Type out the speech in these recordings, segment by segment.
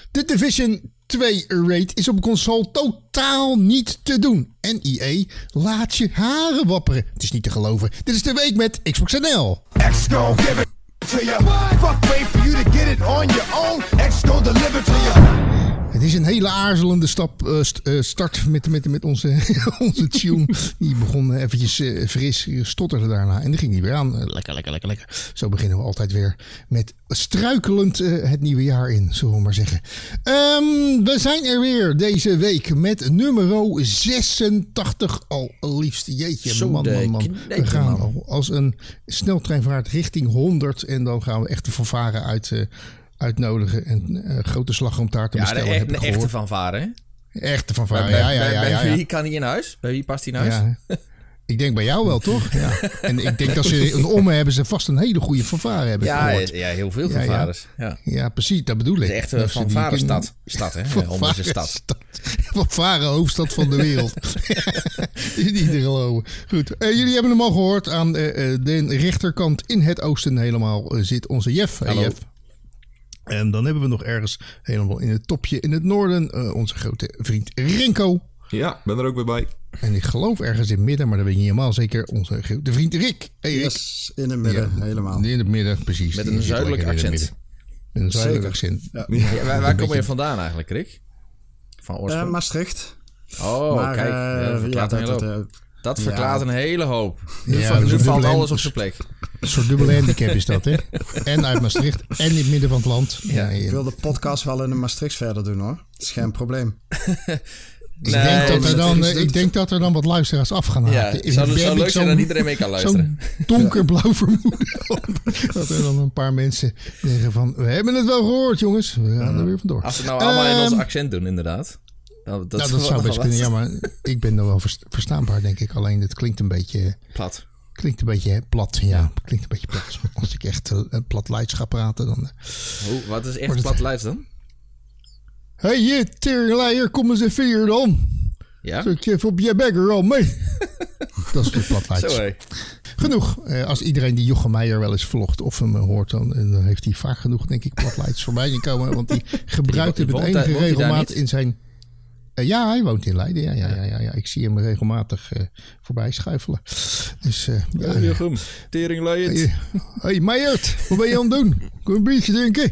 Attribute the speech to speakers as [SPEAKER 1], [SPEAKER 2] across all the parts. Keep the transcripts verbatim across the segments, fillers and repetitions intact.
[SPEAKER 1] De Division twee raid is op console totaal niet te doen. En E A laat je haren wapperen. Het is niet te geloven. Dit is de week met Xbox N L.
[SPEAKER 2] X gon' give it to you. Fuck wait for you to get it on your own. X gon' deliver to you.
[SPEAKER 1] Het is een hele aarzelende stap, uh, st- uh, start met, met, met onze, onze tune. Die begon eventjes uh, fris, stotterde daarna. En die ging niet weer aan. Uh, lekker, lekker, lekker, lekker. Zo beginnen we altijd weer met struikelend uh, het nieuwe jaar in, zullen we maar zeggen. Um, we zijn er weer deze week met nummer zesentachtig. Al liefst, jeetje,
[SPEAKER 3] Zo
[SPEAKER 1] man, man, man.
[SPEAKER 3] knijpen,
[SPEAKER 1] We gaan
[SPEAKER 3] man.
[SPEAKER 1] al als een sneltreinvaart richting honderd. En dan gaan we echt de fanfare uit... Uh, uitnodigen en uh, grote slagroomtaart te
[SPEAKER 3] Ja,
[SPEAKER 1] bestellen.
[SPEAKER 3] de, e-
[SPEAKER 1] heb ik
[SPEAKER 3] de echte
[SPEAKER 1] gehoord.
[SPEAKER 3] fanfare, hè?
[SPEAKER 1] Echte fanfare,
[SPEAKER 3] Bij,
[SPEAKER 1] ja, ja,
[SPEAKER 3] bij,
[SPEAKER 1] ja,
[SPEAKER 3] bij
[SPEAKER 1] ja, ja.
[SPEAKER 3] wie kan hij in huis? Bij wie past hij in huis?
[SPEAKER 1] Ja. Ik denk bij jou wel, toch? Ja. En ik denk dat ze een omme hebben ze vast een hele goede fanfare hebben
[SPEAKER 3] Ja,
[SPEAKER 1] gehoord.
[SPEAKER 3] ja, heel veel
[SPEAKER 1] Ja, ja.
[SPEAKER 3] fanfares. Ja.
[SPEAKER 1] Ja, precies, dat bedoel ik.
[SPEAKER 3] Het is echt een
[SPEAKER 1] Dat ze die
[SPEAKER 3] fanfarestad. Stad, hè?
[SPEAKER 1] kunnen-
[SPEAKER 3] Honderdse stad.
[SPEAKER 1] Fanfare hoofdstad van de wereld. Is niet te geloven. Goed, uh, jullie hebben hem al gehoord. Aan uh, uh, de rechterkant in het oosten helemaal uh, zit onze Jeff. Hey,
[SPEAKER 3] Hallo.
[SPEAKER 1] Jeff. En dan hebben we nog ergens helemaal in het topje in het noorden uh, onze grote vriend Renko.
[SPEAKER 4] Ja, ben er ook weer bij.
[SPEAKER 1] En ik geloof ergens in het midden, maar dat weet ik niet helemaal zeker, onze grote vriend Rick. Hey Rick.
[SPEAKER 5] Yes, in het midden,
[SPEAKER 1] Ja,
[SPEAKER 5] helemaal.
[SPEAKER 1] In het midden, precies.
[SPEAKER 3] Met
[SPEAKER 1] Die
[SPEAKER 3] een
[SPEAKER 1] zit
[SPEAKER 3] zuidelijk
[SPEAKER 1] lekker in het
[SPEAKER 3] accent.
[SPEAKER 1] midden. Met een zuidelijk
[SPEAKER 5] Zeker.
[SPEAKER 1] accent.
[SPEAKER 5] Ja.
[SPEAKER 3] Ja, waar waar
[SPEAKER 1] Een
[SPEAKER 3] kom je
[SPEAKER 1] beetje-
[SPEAKER 3] vandaan eigenlijk, Rick? Van
[SPEAKER 5] Eh,
[SPEAKER 3] oorsprong?
[SPEAKER 5] Maastricht.
[SPEAKER 3] Oh,
[SPEAKER 5] maar,
[SPEAKER 3] kijk.
[SPEAKER 5] eh,
[SPEAKER 3] Ja, dat verklaart
[SPEAKER 5] ja,
[SPEAKER 3] een
[SPEAKER 5] dat,
[SPEAKER 3] hele
[SPEAKER 5] dat,
[SPEAKER 3] hoop.
[SPEAKER 5] eh,
[SPEAKER 3] Dat
[SPEAKER 5] ja.
[SPEAKER 3] verklaart een hele hoop. Nu,
[SPEAKER 1] Ja,
[SPEAKER 3] va-
[SPEAKER 1] dat is
[SPEAKER 3] nu
[SPEAKER 1] een
[SPEAKER 3] valt
[SPEAKER 1] dubbele
[SPEAKER 3] alles
[SPEAKER 1] en-
[SPEAKER 3] op zijn plek.
[SPEAKER 1] Een soort dubbele handicap is dat, hè? En uit Maastricht en in het midden van het land. Ja,
[SPEAKER 5] ik
[SPEAKER 1] ja.
[SPEAKER 5] wil de podcast wel in de Maastricht verder doen, hoor. Dat is geen probleem.
[SPEAKER 1] Ik,
[SPEAKER 3] Nee,
[SPEAKER 1] denk dat
[SPEAKER 5] maar
[SPEAKER 1] er
[SPEAKER 5] dat
[SPEAKER 1] dan,
[SPEAKER 5] is
[SPEAKER 1] eh,
[SPEAKER 5] dit.
[SPEAKER 1] ik denk dat er dan wat luisteraars af gaan
[SPEAKER 3] Ja,
[SPEAKER 1] haken.
[SPEAKER 3] het zou,
[SPEAKER 1] Ik
[SPEAKER 3] het zou
[SPEAKER 1] heb
[SPEAKER 3] leuk zijn
[SPEAKER 1] zo'n-
[SPEAKER 3] dat iedereen mee kan luisteren.
[SPEAKER 1] Zo'n donkerblauw vermoeden. Dat er dan een paar mensen zeggen van... We hebben het wel gehoord, jongens. We gaan er weer vandoor.
[SPEAKER 3] Als we het nou allemaal in
[SPEAKER 1] Ehm,
[SPEAKER 3] ons accent doen, inderdaad. Nou, dat,
[SPEAKER 1] nou,
[SPEAKER 3] is
[SPEAKER 1] dat
[SPEAKER 3] wel
[SPEAKER 1] zou best
[SPEAKER 3] wat
[SPEAKER 1] kunnen. Ja, maar ik ben nog wel verst- verstaanbaar, denk ik. Alleen het klinkt een beetje...
[SPEAKER 3] Plat.
[SPEAKER 1] Klinkt een beetje plat. Ja, klinkt een beetje plat. Als ik echt uh, plat Leids ga praten, dan... Uh,
[SPEAKER 3] Hoe, wat is echt
[SPEAKER 1] Wordt het-
[SPEAKER 3] plat Leids dan?
[SPEAKER 1] hey, je teringleier, kom eens even hier dan.
[SPEAKER 3] Ja?
[SPEAKER 1] Zet je even op je bagger al mee. Dat is de plat Leids.
[SPEAKER 3] Zo hé.
[SPEAKER 1] Genoeg. Uh, als iedereen die Jochem Meijer wel eens volgt of hem uh, hoort, dan, uh, dan heeft hij vaak genoeg, denk ik, plat Leids voorbij gekomen. Want die gebruikt
[SPEAKER 3] Die
[SPEAKER 1] het
[SPEAKER 3] wo-
[SPEAKER 1] met
[SPEAKER 3] woont
[SPEAKER 1] enige
[SPEAKER 3] hij- woont hij daar
[SPEAKER 1] regelmaat
[SPEAKER 3] niet?
[SPEAKER 1] in zijn... Uh, ja, hij woont in Leiden. Ja, ja, ja, ja, ja. Ik zie hem regelmatig uh, voorbij schuifelen. Dus, uh, ja,
[SPEAKER 3] Hey,
[SPEAKER 1] ja.
[SPEAKER 3] Jochem. Tering Leids.
[SPEAKER 1] Hey, hey Meijert, wat ben je aan het doen? Kun je een biertje drinken?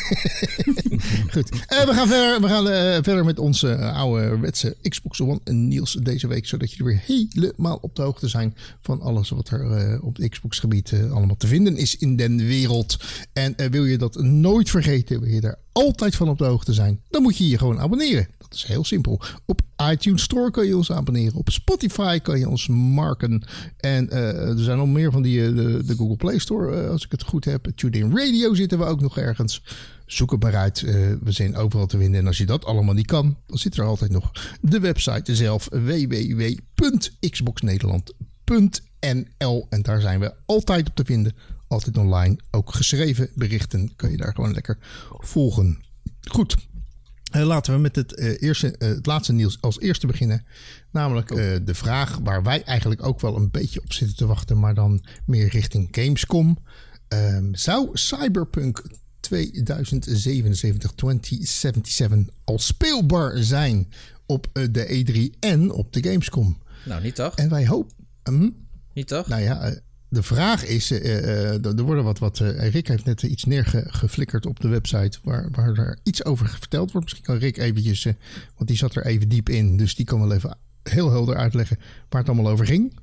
[SPEAKER 1] Goed. Uh, we gaan verder, we gaan, uh, verder met onze uh, oude wetse Xbox One en Niels deze week. Zodat jullie weer helemaal op de hoogte zijn van alles wat er uh, op het Xbox gebied uh, allemaal te vinden is in den wereld. En uh, wil je dat nooit vergeten, wil je daar altijd van op de hoogte zijn, dan moet je je gewoon abonneren. Dat is heel simpel. Op iTunes Store kan je ons abonneren. Op Spotify kan je ons marken. En uh, er zijn nog meer van die uh, de, de Google Play Store, uh, als ik het goed heb. TuneIn Radio zitten we ook nog ergens. Zoek het maar uit. Uh, we zijn overal te vinden. En als je dat allemaal niet kan, dan zit er altijd nog de website zelf. w w w punt xbox nederland punt n l. En daar zijn we altijd op te vinden. Altijd online. Ook geschreven berichten kun je daar gewoon lekker volgen. Goed. Uh, laten we met het, uh, eerste, uh, het laatste nieuws als eerste beginnen. Namelijk uh, de vraag waar wij eigenlijk ook wel een beetje op zitten te wachten. Maar dan meer richting Gamescom. Um, zou Cyberpunk tweeduizend zevenenzeventig, twintig zevenenzeventig al speelbaar zijn op uh, de E drie en op de Gamescom?
[SPEAKER 3] Nou, niet toch?
[SPEAKER 1] En wij hopen... Um,
[SPEAKER 3] Niet toch?
[SPEAKER 1] nou ja... Uh, De vraag is, uh, uh, er worden wat, wat uh, Rick heeft net iets neergeflikkerd op de website waar, waar er iets over verteld wordt. Misschien kan Rick eventjes, uh, want die zat er even diep in, dus die kan wel even heel helder uitleggen waar het allemaal over ging.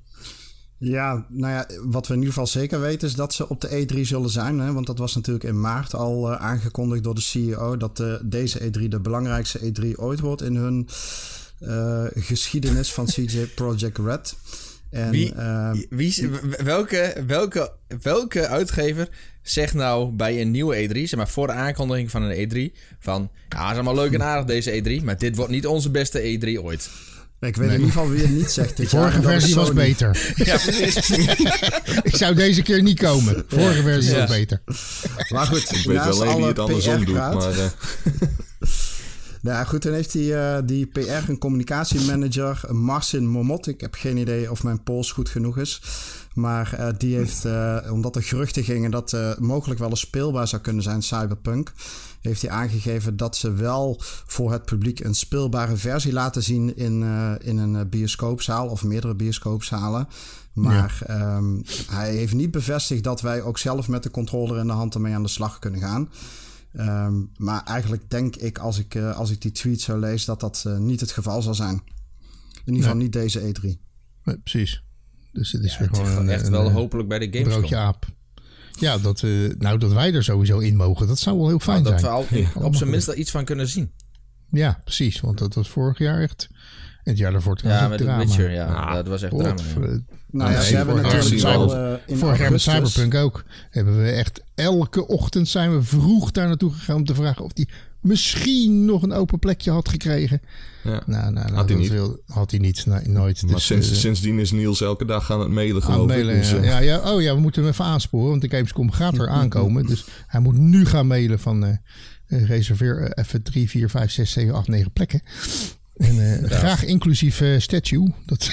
[SPEAKER 5] Ja, nou ja, wat we in ieder geval zeker weten is dat ze op de E drie zullen zijn. Hè? Want dat was natuurlijk in maart al uh, aangekondigd door de C E O. Dat uh, deze E drie de belangrijkste E drie ooit wordt in hun uh, geschiedenis van C J Projekt Red. En,
[SPEAKER 3] Wie,
[SPEAKER 5] uh,
[SPEAKER 3] wie, welke, welke, welke uitgever zegt nou bij een nieuwe E drie, zeg maar voor de aankondiging van een E drie, van ja, het is allemaal leuk en aardig deze E drie, maar dit wordt niet onze beste E drie ooit.
[SPEAKER 5] Ik weet nee. in ieder geval wie het niet zegt.
[SPEAKER 1] De vorige versie was beter.
[SPEAKER 3] Ja, precies.
[SPEAKER 1] Ik zou deze keer niet komen. De vorige ja, versie ja. was beter.
[SPEAKER 5] Maar goed,
[SPEAKER 4] ik weet wel één die het andersom doet. Maar, uh...
[SPEAKER 5] Nou goed, dan heeft die, uh, die P R en communicatiemanager Marcin Momot. Ik heb geen idee of mijn Pools goed genoeg is. Maar uh, die heeft, uh, omdat er geruchten gingen dat uh, mogelijk wel eens speelbaar zou kunnen zijn, Cyberpunk, heeft hij aangegeven dat ze wel voor het publiek een speelbare versie laten zien in, uh, in een bioscoopzaal of meerdere bioscoopzalen. Maar ja. um, hij heeft niet bevestigd dat wij ook zelf met de controller in de hand ermee aan de slag kunnen gaan. Um, maar eigenlijk denk ik, als ik, uh, als ik die tweet zo lees, dat dat uh, niet het geval zal zijn. In ieder geval nee. niet deze E drie.
[SPEAKER 1] Nee, precies. Dus het is
[SPEAKER 3] ja,
[SPEAKER 1] weer
[SPEAKER 3] het
[SPEAKER 1] gewoon
[SPEAKER 3] is
[SPEAKER 1] een,
[SPEAKER 3] echt
[SPEAKER 1] een,
[SPEAKER 3] wel
[SPEAKER 1] een,
[SPEAKER 3] hopelijk bij de Gamescom.
[SPEAKER 1] Broodje aap. Ja, dat, we, nou, dat wij er sowieso in mogen. Dat zou wel heel fijn
[SPEAKER 3] nou, dat
[SPEAKER 1] zijn.
[SPEAKER 3] Dat we al, op zijn minst er iets van kunnen zien.
[SPEAKER 1] Ja, precies. Want dat was vorig jaar echt... En het jaar daarvoor
[SPEAKER 3] ja,
[SPEAKER 1] was
[SPEAKER 3] met
[SPEAKER 1] drama.
[SPEAKER 3] The Witcher, ja.
[SPEAKER 4] Ah,
[SPEAKER 3] dat was echt
[SPEAKER 1] God,
[SPEAKER 3] drama. Ja.
[SPEAKER 5] Nou,
[SPEAKER 1] nou
[SPEAKER 5] ja,
[SPEAKER 1] nee,
[SPEAKER 5] ze hebben natuurlijk wel uh, in
[SPEAKER 1] vorig jaar met
[SPEAKER 5] augustus...
[SPEAKER 1] Cyberpunk ook. Hebben we echt elke ochtend zijn we vroeg daar naartoe gegaan om te vragen of die misschien nog een open plekje had gekregen.
[SPEAKER 4] Ja.
[SPEAKER 1] Nou, nou, nou,
[SPEAKER 4] had hij niet.
[SPEAKER 1] Wil, had hij niet, nee, nooit.
[SPEAKER 4] Maar
[SPEAKER 1] dus,
[SPEAKER 4] sinds,
[SPEAKER 1] uh,
[SPEAKER 4] sindsdien is Niels elke dag aan het mailen,
[SPEAKER 1] aan
[SPEAKER 4] geloof
[SPEAKER 1] mailen,
[SPEAKER 4] ik. Dus,
[SPEAKER 1] ja.
[SPEAKER 4] uh,
[SPEAKER 1] Ja, ja, oh ja, we moeten hem even aansporen, want de Gamescom gaat er aankomen. Dus hij moet nu gaan mailen van uh, uh, reserveer uh, even drie, vier, vijf, zes, zeven, acht, negen plekken. En uh, graag inclusief uh, statue. Dat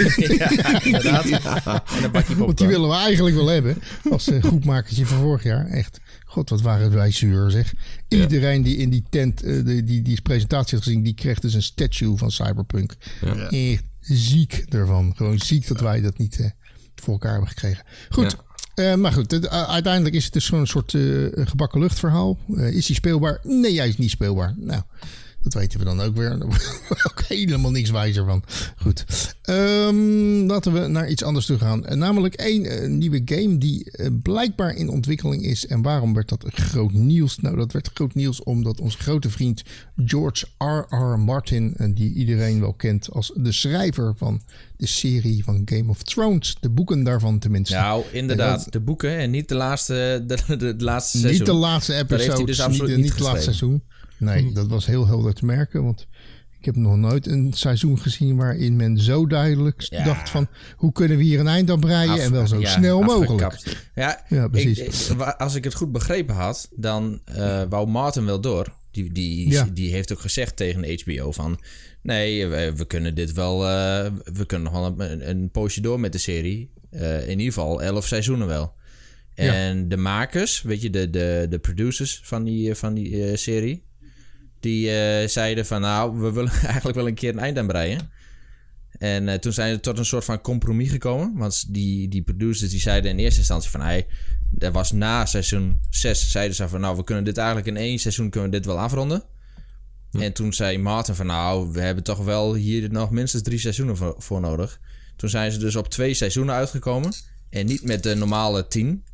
[SPEAKER 3] ja, inderdaad. En een bakje
[SPEAKER 1] want die willen we eigenlijk wel hebben. Als uh, goedmakertje van vorig jaar. Echt. God, wat waren wij zuur, zeg. Iedereen die in die tent uh, die, die, die presentatie had gezien, die kreeg dus een statue van Cyberpunk. Ja. Echt ziek ervan. Gewoon ziek dat wij dat niet uh, voor elkaar hebben gekregen. Goed. Ja. Uh, maar goed, het, uh, uiteindelijk is het dus gewoon een soort uh, gebakken luchtverhaal. Uh, is die speelbaar? Nee, hij is niet speelbaar. Nou... Dat weten we dan ook weer. Daar worden we ook helemaal niks wijzer van. Goed. Um, laten we naar iets anders toe gaan. Uh, namelijk één uh, nieuwe game die uh, blijkbaar in ontwikkeling is. En waarom werd dat groot nieuws? Nou, dat werd groot nieuws omdat onze grote vriend George R R. Martin, uh, die iedereen wel kent als de schrijver van de serie van Game of Thrones. De boeken daarvan tenminste.
[SPEAKER 3] Nou, inderdaad. Uh, de boeken en niet de laatste, de, de, de laatste seizoen.
[SPEAKER 1] Niet de laatste episode. Dus niet, niet, niet het laatste seizoen. Nee, dat was heel helder te merken. Want ik heb nog nooit een seizoen gezien waarin men zo duidelijk ja. dacht van... hoe kunnen we hier een eind aan breien Af, en wel zo ja, snel mogelijk.
[SPEAKER 3] Ja,
[SPEAKER 1] ja precies.
[SPEAKER 3] Ik, als ik het goed begrepen had, dan uh, wou Martin wel door. Die, die, ja. die heeft ook gezegd tegen H B O van... nee, we, we kunnen dit wel... Uh, we kunnen nog wel een, een poosje door met de serie. Uh, in ieder geval elf seizoenen wel. En ja. de makers, weet je, de, de, de producers van die, van die uh, serie... Die uh, zeiden van nou, we willen eigenlijk wel een keer een eind aan breien. En uh, toen zijn ze tot een soort van compromis gekomen. Want die, die producers die zeiden in eerste instantie van... Hey, er was na seizoen zes zeiden ze van nou, we kunnen dit eigenlijk in één seizoen kunnen we dit wel afronden. Hm. En toen zei Martin van nou, we hebben toch wel hier nog minstens drie seizoenen voor, voor nodig. Toen zijn ze dus op twee seizoenen uitgekomen. En niet met de normale tien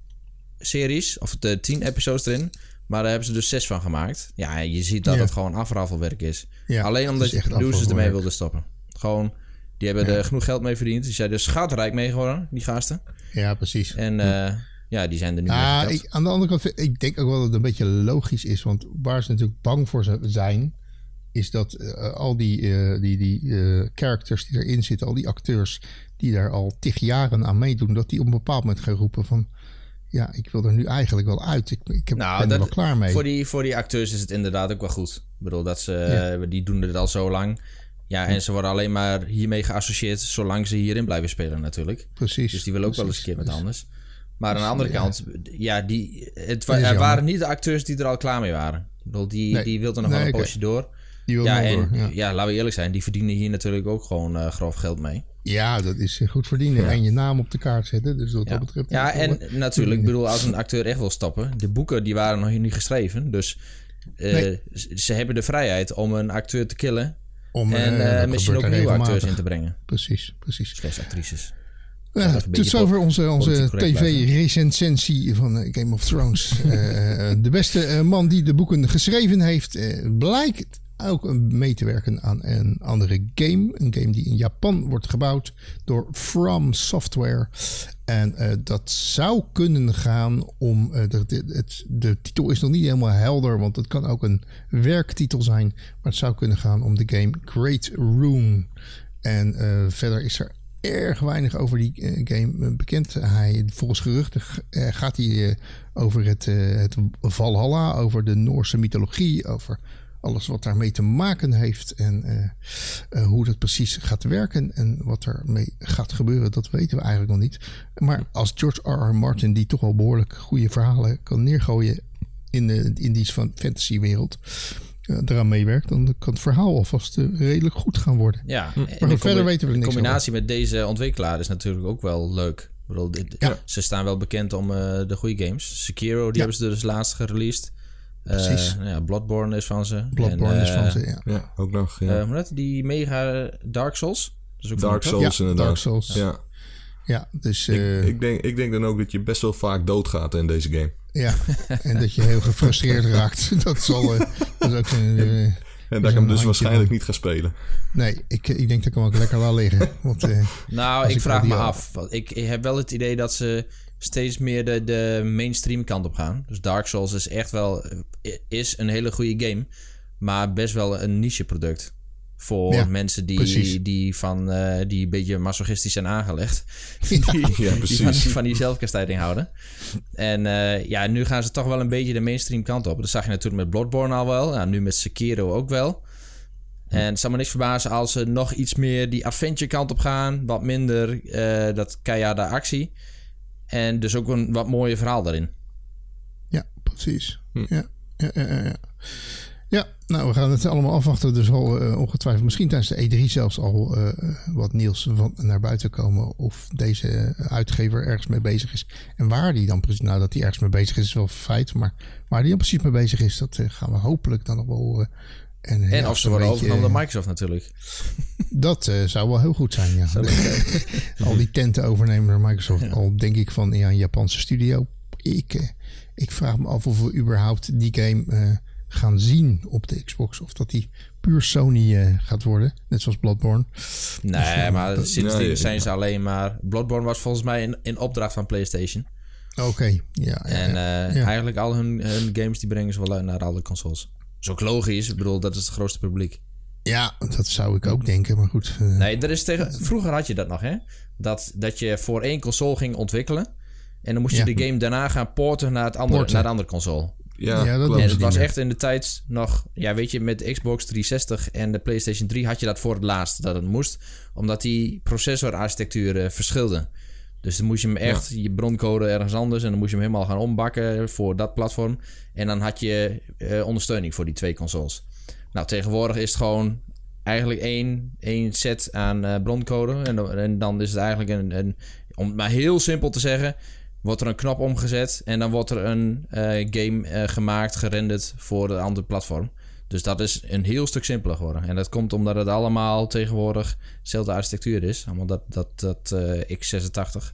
[SPEAKER 3] series of de tien episodes erin... Maar daar hebben ze dus zes van gemaakt. Ja, je ziet dat ja. het gewoon afraffelwerk is. Ja, alleen omdat de producers ermee wilden stoppen. Gewoon, die hebben ja. er genoeg geld mee verdiend. Die zijn dus schatrijk mee geworden, die gasten.
[SPEAKER 1] Ja, precies.
[SPEAKER 3] En uh, ja, die zijn er nu
[SPEAKER 1] ja,
[SPEAKER 3] mee
[SPEAKER 1] ik, aan de andere kant, ik denk ook wel dat het een beetje logisch is. Want waar ze natuurlijk bang voor zijn... is dat uh, al die, uh, die, die uh, characters die erin zitten... al die acteurs die daar al tig jaren aan meedoen... dat die op een bepaald moment gaan roepen van... ja, ik wil er nu eigenlijk wel uit. Ik, ik heb,
[SPEAKER 3] nou,
[SPEAKER 1] ben
[SPEAKER 3] dat,
[SPEAKER 1] er wel klaar mee.
[SPEAKER 3] Voor die, voor die acteurs is het inderdaad ook wel goed. Ik bedoel, dat ze, ja. die doen het al zo lang. Ja, en ja. ze worden alleen maar hiermee geassocieerd... zolang ze hierin blijven spelen natuurlijk.
[SPEAKER 1] Precies.
[SPEAKER 3] Dus die willen ook
[SPEAKER 1] precies,
[SPEAKER 3] wel eens een keer met
[SPEAKER 1] dus,
[SPEAKER 3] anders. Maar aan de andere ja. kant... ja, die, het wa-
[SPEAKER 1] er
[SPEAKER 3] jammer. waren niet de acteurs die er al klaar mee waren. Ik bedoel, die, nee. die wilden nog nee, wel een okay. poosje door.
[SPEAKER 1] Die
[SPEAKER 3] ja,
[SPEAKER 1] en,
[SPEAKER 3] door, ja. ja, laten we eerlijk zijn... die verdienen hier natuurlijk ook gewoon uh, grof geld mee.
[SPEAKER 1] Ja, dat is goed verdienen. Ja. En je naam op de kaart zetten. Dus wat
[SPEAKER 3] ja.
[SPEAKER 1] dat betreft...
[SPEAKER 3] Ja, en natuurlijk, ik bedoel, als een acteur echt wil stoppen... de boeken die waren nog niet geschreven. Dus uh, nee. ze hebben de vrijheid om een acteur te killen... Om, en uh, uh, misschien ook nieuwe acteurs in te brengen.
[SPEAKER 1] Precies, precies.
[SPEAKER 3] Slechts actrices.
[SPEAKER 1] Ja, tot zover onze, onze tv-recensie van uh, Game of Thrones. uh, de beste uh, man die de boeken geschreven heeft... Uh, blijkt ook mee te werken aan een andere game. Een game die in Japan wordt gebouwd door From Software. En uh, dat zou kunnen gaan om... Uh, de, de, het, de titel is nog niet helemaal helder, want het kan ook een werktitel zijn. Maar het zou kunnen gaan om de game Great Rune. En uh, verder is er erg weinig over die uh, game bekend. Hij, volgens geruchten uh, gaat hij uh, over het, uh, het Valhalla, over de Noorse mythologie, over alles wat daarmee te maken heeft. En uh, uh, hoe dat precies gaat werken. En wat ermee gaat gebeuren, dat weten we eigenlijk nog niet. Maar als George R. R. Martin, die toch al behoorlijk goede verhalen kan neergooien in, de, in die fantasywereld, uh, eraan meewerkt, dan kan het verhaal alvast uh, redelijk goed gaan worden.
[SPEAKER 3] Ja,
[SPEAKER 1] maar
[SPEAKER 3] en de
[SPEAKER 1] verder weten we
[SPEAKER 3] de
[SPEAKER 1] niks
[SPEAKER 3] combinatie
[SPEAKER 1] over.
[SPEAKER 3] met deze ontwikkelaar is natuurlijk ook wel leuk. Ik bedoel, dit,
[SPEAKER 1] ja.
[SPEAKER 3] Ze staan wel bekend om uh, de goede games. Sekiro, die ja. hebben ze dus laatst gereleased.
[SPEAKER 1] Precies.
[SPEAKER 3] Uh, ja, Bloodborne is van ze.
[SPEAKER 1] Bloodborne
[SPEAKER 3] en,
[SPEAKER 1] is
[SPEAKER 3] uh,
[SPEAKER 1] van ze, ja.
[SPEAKER 4] Ja, ook nog. Ja.
[SPEAKER 3] Uh, hoe heet die mega Dark Souls? Dat is ook
[SPEAKER 4] Dark
[SPEAKER 3] van
[SPEAKER 4] Souls
[SPEAKER 1] ja,
[SPEAKER 4] inderdaad.
[SPEAKER 1] Dark Souls.
[SPEAKER 4] Ja.
[SPEAKER 1] Ja, dus... Uh,
[SPEAKER 4] ik, ik, denk, ik denk dan ook dat je best wel vaak doodgaat in deze game.
[SPEAKER 1] Ja, en dat je heel gefrustreerd raakt. Dat zal... Uh, dat is ook een... Uh,
[SPEAKER 4] en dat ik hem dus waarschijnlijk van. niet ga spelen.
[SPEAKER 1] Nee, ik, ik denk dat ik hem ook lekker laat liggen. Want, uh,
[SPEAKER 3] nou, ik, ik vraag me al... af. Want ik, ik heb wel het idee dat ze steeds meer de, de mainstream kant op gaan. Dus Dark Souls is echt wel... is een hele goede game. Maar best wel een niche product. Voor ja, mensen die, die, van, uh, die een beetje masochistisch zijn aangelegd.
[SPEAKER 1] Ja,
[SPEAKER 3] die,
[SPEAKER 4] ja,
[SPEAKER 3] die van, van die zelfkastijding houden. En uh, ja, nu gaan ze toch wel een beetje de mainstream kant op. Dat zag je natuurlijk met Bloodborne al wel. Nou, nu met Sekiro ook wel. En het zal me niks verbazen als ze nog iets meer die adventure kant op gaan. Wat minder uh, dat keiharde actie. En dus ook een wat mooier verhaal daarin.
[SPEAKER 1] Ja, precies. Hm. Ja, ja, ja, ja. Ja, nou, we gaan het allemaal afwachten. Dus al uh, ongetwijfeld misschien tijdens de E drie zelfs al uh, wat nieuws van naar buiten komen. Of deze uitgever ergens mee bezig is. En waar die dan precies... Nou, dat hij ergens mee bezig is, is wel een feit. Maar waar die dan precies mee bezig is, dat uh, gaan we hopelijk dan nog wel horen. En,
[SPEAKER 3] en
[SPEAKER 1] ja,
[SPEAKER 3] of ze worden
[SPEAKER 1] beetje,
[SPEAKER 3] overgenomen door Microsoft natuurlijk.
[SPEAKER 1] Dat uh, zou wel heel goed zijn, ja. Al die tenten overnemen door Microsoft. Ja. Al denk ik van, ja, een Japanse studio. Ik, uh, ik vraag me af of we überhaupt die game... Uh, gaan zien op de Xbox. Of dat die puur Sony uh, gaat worden. Net zoals Bloodborne.
[SPEAKER 3] Nee, dus, uh, maar
[SPEAKER 1] dat,
[SPEAKER 3] sindsdien
[SPEAKER 4] nee,
[SPEAKER 3] zijn ze
[SPEAKER 4] ja.
[SPEAKER 3] alleen maar... Bloodborne was volgens mij in, in opdracht van PlayStation.
[SPEAKER 1] Oké, okay. ja, ja.
[SPEAKER 3] En uh,
[SPEAKER 1] ja.
[SPEAKER 3] eigenlijk al hun, hun games die brengen ze wel uit naar alle consoles. Dat is ook logisch. Ik bedoel, dat is het grootste publiek.
[SPEAKER 1] Ja, dat zou ik ook denken, maar goed. Uh,
[SPEAKER 3] nee, er is tegen, vroeger had je dat nog, hè? Dat, dat je voor één console ging ontwikkelen. En dan moest je ja. de game daarna gaan porten naar, het andere, naar de andere console.
[SPEAKER 4] Ja,
[SPEAKER 1] ja, dat
[SPEAKER 3] en het was echt in de tijd nog... Ja, weet je, met de Xbox driehonderdzestig en de PlayStation drie had je dat voor het laatst dat het moest. Omdat die processorarchitectuur uh, verschilde. Dus dan moest je hem echt, ja. je broncode ergens anders... en dan moest je hem helemaal gaan ombakken voor dat platform. En dan had je uh, ondersteuning voor die twee consoles. Nou, tegenwoordig is het gewoon eigenlijk één, één set aan uh, broncode. En, en dan is het eigenlijk een, een... Om het maar heel simpel te zeggen... wordt er een knop omgezet en dan wordt er een uh, game uh, gemaakt, gerenderd voor een ander platform. Dus dat is een heel stuk simpeler geworden. En dat komt omdat het allemaal tegenwoordig dezelfde architectuur is. Allemaal dat, dat, dat uh, x zesentachtig.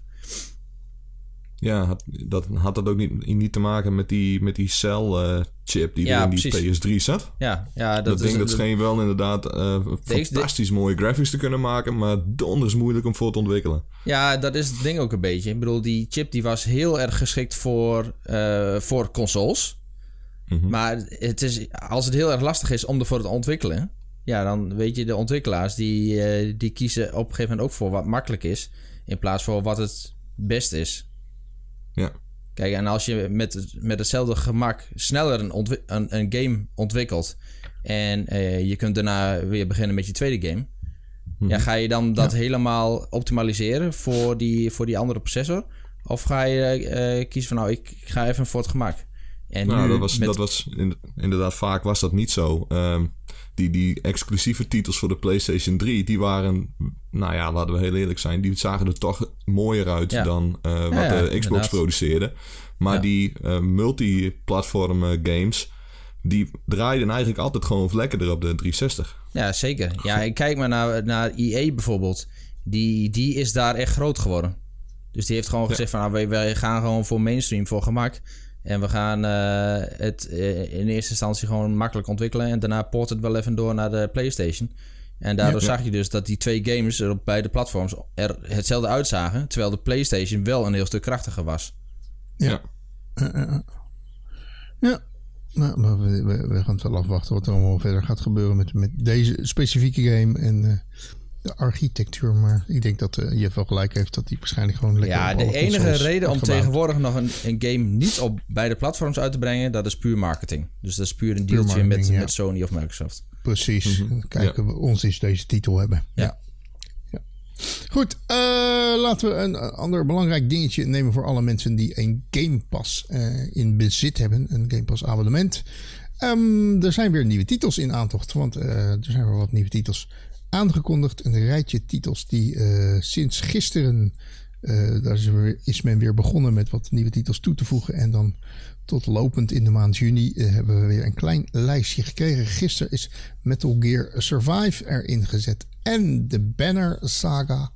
[SPEAKER 4] Ja, had, dat had dat ook niet, niet te maken met die, met die cel-chip uh, die ja, er in die precies. P S drie zat?
[SPEAKER 3] Ja, ja dat,
[SPEAKER 4] dat
[SPEAKER 3] is,
[SPEAKER 4] ding dat
[SPEAKER 3] de,
[SPEAKER 4] scheen wel inderdaad uh, fantastisch de, mooie graphics te kunnen maken, maar donders moeilijk om voor te ontwikkelen.
[SPEAKER 3] Ja, dat is het ding ook een beetje. Ik bedoel, die chip die was heel erg geschikt voor, uh, voor consoles. Mm-hmm. Maar het is, als het heel erg lastig is om ervoor te ontwikkelen... ja, dan weet je, de ontwikkelaars die, uh, die kiezen op een gegeven moment ook voor wat makkelijk is... in plaats van wat het best is.
[SPEAKER 4] Ja.
[SPEAKER 3] Kijk, en als je met, met hetzelfde gemak sneller een, ontwi- een, een game ontwikkelt... en uh, je kunt daarna weer beginnen met je tweede game... Mm-hmm. Ja, ga je dan dat ja. helemaal optimaliseren voor die, voor die andere processor? Of ga je uh, kiezen van, nou, ik, ik ga even voor het gemak... En
[SPEAKER 4] nou,
[SPEAKER 3] nu
[SPEAKER 4] dat was,
[SPEAKER 3] met...
[SPEAKER 4] dat was inderdaad vaak was dat niet zo. Um, die, die exclusieve titels voor de PlayStation drie, die waren, nou ja, laten we heel eerlijk zijn, die zagen er toch mooier uit ja. dan uh, wat ja, ja, de Xbox inderdaad. produceerde. Maar ja. die uh, multiplatform games, die draaiden eigenlijk altijd gewoon lekkerder op de driehonderdzestig.
[SPEAKER 3] Ja, zeker. Ja, ik kijk maar naar, naar E A bijvoorbeeld. Die, die is daar echt groot geworden. Dus die heeft gewoon gezegd ja. van, nou, wij, wij gaan gewoon voor mainstream, voor gemak. En we gaan uh, het uh, in eerste instantie gewoon makkelijk ontwikkelen. En daarna poort het wel even door naar de PlayStation. En daardoor ja, ja. zag je dus dat die twee games er op beide platforms er hetzelfde uitzagen. Terwijl de PlayStation wel een heel stuk krachtiger was.
[SPEAKER 1] Ja. Ja. Uh, uh, ja. Nou, maar we, we, we gaan het wel afwachten wat er allemaal verder gaat gebeuren met, met deze specifieke game. En uh, de architectuur. Maar ik denk dat uh, Jeff wel gelijk heeft dat die waarschijnlijk gewoon lekker
[SPEAKER 3] Ja,
[SPEAKER 1] op
[SPEAKER 3] de
[SPEAKER 1] alle
[SPEAKER 3] enige
[SPEAKER 1] consoles
[SPEAKER 3] reden om
[SPEAKER 1] wordt gebouwd.
[SPEAKER 3] tegenwoordig nog een, een game niet op beide platforms uit te brengen, dat is puur marketing. Dus dat is puur een
[SPEAKER 1] Puur
[SPEAKER 3] dealtje
[SPEAKER 1] marketing,
[SPEAKER 3] met,
[SPEAKER 1] ja.
[SPEAKER 3] met Sony of Microsoft.
[SPEAKER 1] Precies.
[SPEAKER 4] Mm-hmm.
[SPEAKER 1] Kijken,
[SPEAKER 4] Ja.
[SPEAKER 1] we ons is deze titel hebben.
[SPEAKER 3] Ja.
[SPEAKER 1] Ja. Ja. Goed, uh, laten we een, een ander belangrijk dingetje nemen voor alle mensen die een Game Pass uh, in bezit hebben. Een Game Pass abonnement. Um, er zijn weer nieuwe titels in aantocht, want uh, er zijn weer wat nieuwe titels aangekondigd. Een rijtje titels die uh, sinds gisteren, uh, daar is, weer, is men weer begonnen met wat nieuwe titels toe te voegen. En dan tot lopend in de maand juni uh, hebben we weer een klein lijstje gekregen. Gisteren is Metal Gear Survive erin gezet en de Banner Saga.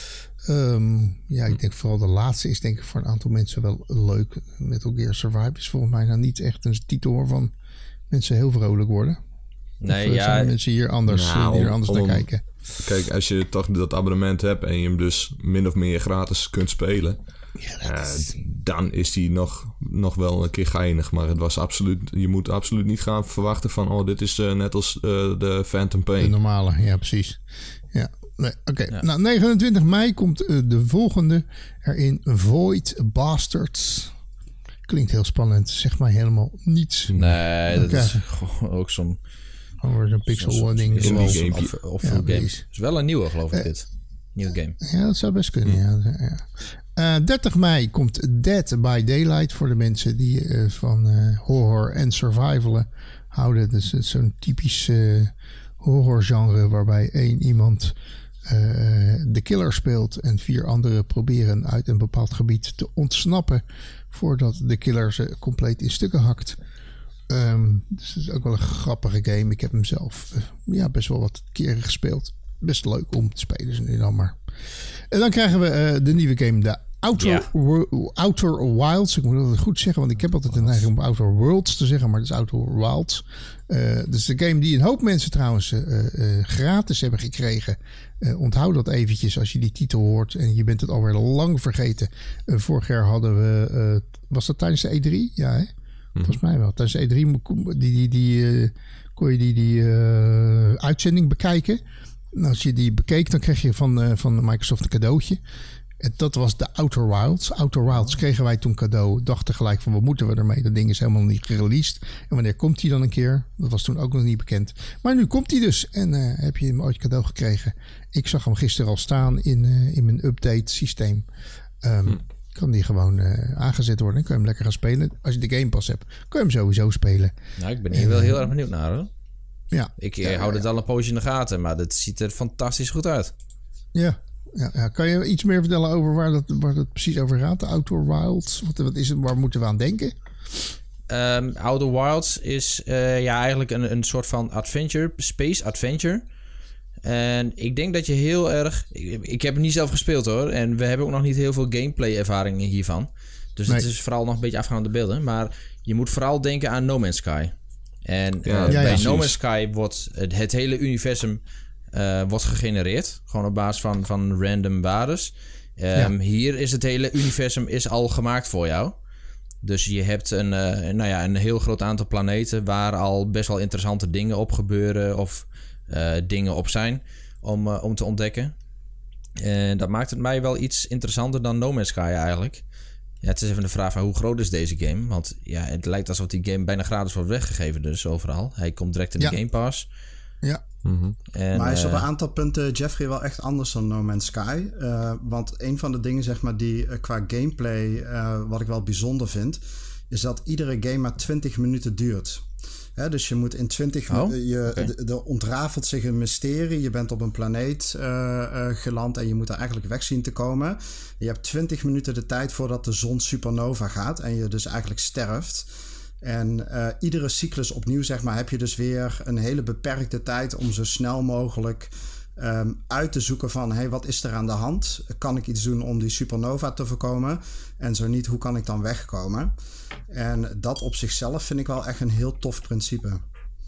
[SPEAKER 1] Um, ja, ik denk vooral de laatste is denk ik voor een aantal mensen wel leuk. Metal Gear Survive is volgens mij nou niet echt een titel waarvan mensen heel vrolijk worden.
[SPEAKER 3] Nee,
[SPEAKER 1] of uh,
[SPEAKER 3] ja.
[SPEAKER 1] zijn er mensen hier anders,
[SPEAKER 4] Nou,
[SPEAKER 1] die er anders
[SPEAKER 4] om-
[SPEAKER 1] naar
[SPEAKER 4] om-
[SPEAKER 1] kijken?
[SPEAKER 4] Kijk, als je toch dat abonnement hebt en je hem dus min of meer gratis kunt spelen,
[SPEAKER 1] Ja,
[SPEAKER 4] eh,
[SPEAKER 1] dat is...
[SPEAKER 4] dan is die nog, nog wel een keer geinig. Maar het was absoluut, je moet absoluut niet gaan verwachten van, oh, dit is uh, net als uh, de Phantom
[SPEAKER 1] De
[SPEAKER 4] Pain.
[SPEAKER 1] normale, ja precies. Ja, nee, oké.
[SPEAKER 3] Ja.
[SPEAKER 1] Nou, negenentwintig mei komt uh, de volgende erin. Void Bastards. Klinkt heel spannend. Zeg maar helemaal niets.
[SPEAKER 3] Nee, dat
[SPEAKER 1] Oké.
[SPEAKER 3] is gewoon ook zo'n
[SPEAKER 1] Over zo'n pixel ding.
[SPEAKER 3] is
[SPEAKER 4] Indie
[SPEAKER 3] wel
[SPEAKER 4] game.
[SPEAKER 3] of, of
[SPEAKER 1] Ja,
[SPEAKER 3] full game.
[SPEAKER 1] precies.
[SPEAKER 3] Is wel een nieuwe, geloof ik, dit. Nieuwe game.
[SPEAKER 1] Ja, dat zou best kunnen. Ja. Ja. Uh, dertig mei komt Dead by Daylight voor de mensen die uh, van uh, horror en survivalen houden. Dus het is zo'n typisch uh, horrorgenre waarbij één iemand uh, de killer speelt en vier anderen proberen uit een bepaald gebied te ontsnappen voordat de killer ze compleet in stukken hakt. Um, dus het is ook wel een grappige game. Ik heb hem zelf uh, ja, best wel wat keren gespeeld. Best leuk om te spelen, is nu dan maar. En dan krijgen we uh, de nieuwe game, de Outer,
[SPEAKER 3] Ja.
[SPEAKER 1] Wo- Outer Wilds. Ik moet dat goed zeggen, want ik heb altijd de neiging om Outer Worlds te zeggen, maar het is Outer Wilds. Uh, dus de game die een hoop mensen trouwens uh, uh, gratis hebben gekregen. Uh, onthoud dat eventjes als je die titel hoort en je bent het alweer lang vergeten. Uh, vorig jaar hadden we, uh, was dat tijdens de E drie? Ja, hè? Volgens mij wel. Tijdens de E drie mo- die, die, die, uh, kon je die, die uh, uitzending bekijken. En als je die bekeek, dan kreeg je van, uh, van Microsoft een cadeautje. En dat was de Outer Wilds. Outer Wilds kregen wij toen cadeau. Dachten gelijk van, wat moeten we ermee? Dat ding is helemaal niet gereleased. En wanneer komt die dan een keer? Dat was toen ook nog niet bekend. Maar nu komt die dus. En uh, heb je hem ooit cadeau gekregen. Ik zag hem gisteren al staan in, uh, in mijn update systeem. Um, hm. Kan die gewoon uh, aangezet worden. Dan kun je hem lekker gaan spelen. Als je de Game Pass hebt, kun je hem sowieso spelen.
[SPEAKER 3] Nou, ik ben hier wel heel erg benieuwd naar, hoor.
[SPEAKER 1] Ja.
[SPEAKER 3] Ik uh,
[SPEAKER 1] ja,
[SPEAKER 3] hou
[SPEAKER 1] ja.
[SPEAKER 3] dit al een poosje in de gaten, maar dit ziet er fantastisch goed uit.
[SPEAKER 1] Ja. Ja, ja. Kan je iets meer vertellen over waar dat, waar dat precies over gaat? De Outer Wilds? Wat, wat is het? Waar moeten we aan denken?
[SPEAKER 3] Um, Outer Wilds is uh, ja, eigenlijk een, een soort van adventure, space adventure. En ik denk dat je heel erg... Ik, ik heb het niet zelf gespeeld, hoor. En we hebben ook nog niet heel veel gameplay ervaring hiervan. Dus nee. Het is vooral nog een beetje afgaande beelden. Maar je moet vooral denken aan No Man's Sky. En
[SPEAKER 4] ja,
[SPEAKER 3] uh,
[SPEAKER 1] ja,
[SPEAKER 3] bij
[SPEAKER 1] ja,
[SPEAKER 3] No Man's Sky wordt het, het hele universum uh, wordt gegenereerd. Gewoon op basis van, van random waardes. Um, ja. Hier is het hele universum is al gemaakt voor jou. Dus je hebt een, uh, nou ja, een heel groot aantal planeten waar al best wel interessante dingen op gebeuren of uh, dingen op zijn om, uh, om te ontdekken. En dat maakt het mij wel iets interessanter dan No Man's Sky eigenlijk. Ja, het is even de vraag van hoe groot is deze game? Want ja, het lijkt alsof die game bijna gratis wordt weggegeven dus overal. Hij komt direct in de ja. Game Pass.
[SPEAKER 1] Ja.
[SPEAKER 4] Mm-hmm.
[SPEAKER 5] En, maar hij is op een aantal punten, Jeffrey, wel echt anders dan No Man's Sky. Uh, want een van de dingen, zeg maar, die uh, qua gameplay, uh, wat ik wel bijzonder vind, is dat iedere game maar twintig minuten duurt. Hè, dus je moet in twintig
[SPEAKER 3] oh,
[SPEAKER 5] minuten...
[SPEAKER 3] Okay.
[SPEAKER 5] Er ontrafelt zich een mysterie. Je bent op een planeet uh, uh, geland en je moet er eigenlijk weg zien te komen. Je hebt twintig minuten de tijd voordat de zon supernova gaat en je dus eigenlijk sterft. En uh, iedere cyclus opnieuw, zeg maar, heb je dus weer een hele beperkte tijd om zo snel mogelijk um, uit te zoeken van, hey, wat is er aan de hand? Kan ik iets doen om die supernova te voorkomen? En zo niet, hoe kan ik dan wegkomen? En dat op zichzelf vind ik wel echt een heel tof principe.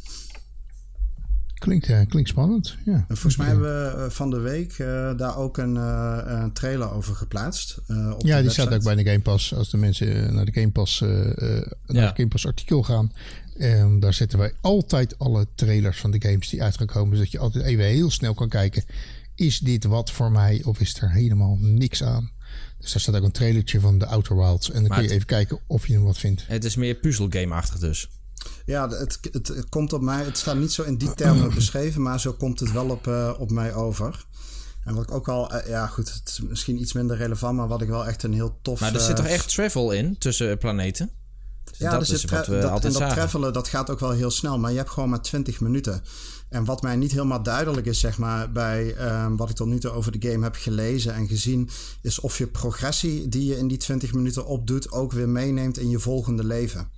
[SPEAKER 1] Klinkt, uh, klinkt spannend, ja.
[SPEAKER 5] En volgens mij hebben we van de week uh, daar ook een, uh, een trailer over geplaatst. Uh, op
[SPEAKER 1] ja,
[SPEAKER 5] de
[SPEAKER 1] die staat ook bij de Game Pass. Als de mensen naar de Game Pass, uh, uh, naar ja. het Game Pass artikel gaan. Um, daar zetten wij altijd alle trailers van de games die uit gaan komen. Zodat je altijd even heel snel kan kijken. is dit wat voor mij of is er helemaal niks aan? Dus daar staat ook een trailertje van The Outer Wilds. En dan maar kun je het, even kijken of je hem wat vindt.
[SPEAKER 3] Het is meer puzzelgame-achtig dus.
[SPEAKER 5] Ja, het, het, het komt op mij... Het staat niet zo in die termen beschreven, maar zo komt het wel op, uh, op mij over. En wat ik ook al... Uh, ja, goed, het is misschien iets minder relevant, maar wat ik wel echt een heel tof...
[SPEAKER 3] Maar er uh, zit toch echt travel in tussen planeten? Dus
[SPEAKER 5] ja,
[SPEAKER 3] dat
[SPEAKER 5] er
[SPEAKER 3] is
[SPEAKER 5] zit
[SPEAKER 3] wat
[SPEAKER 5] tra-
[SPEAKER 3] we
[SPEAKER 5] dat,
[SPEAKER 3] altijd
[SPEAKER 5] en dat
[SPEAKER 3] zagen.
[SPEAKER 5] travelen, dat gaat ook wel heel snel. Maar je hebt gewoon maar twintig minuten. En wat mij niet helemaal duidelijk is, zeg maar, bij um, wat ik tot nu toe over de game heb gelezen en gezien, is of je progressie die je in die twintig minuten opdoet ook weer meeneemt in je volgende leven.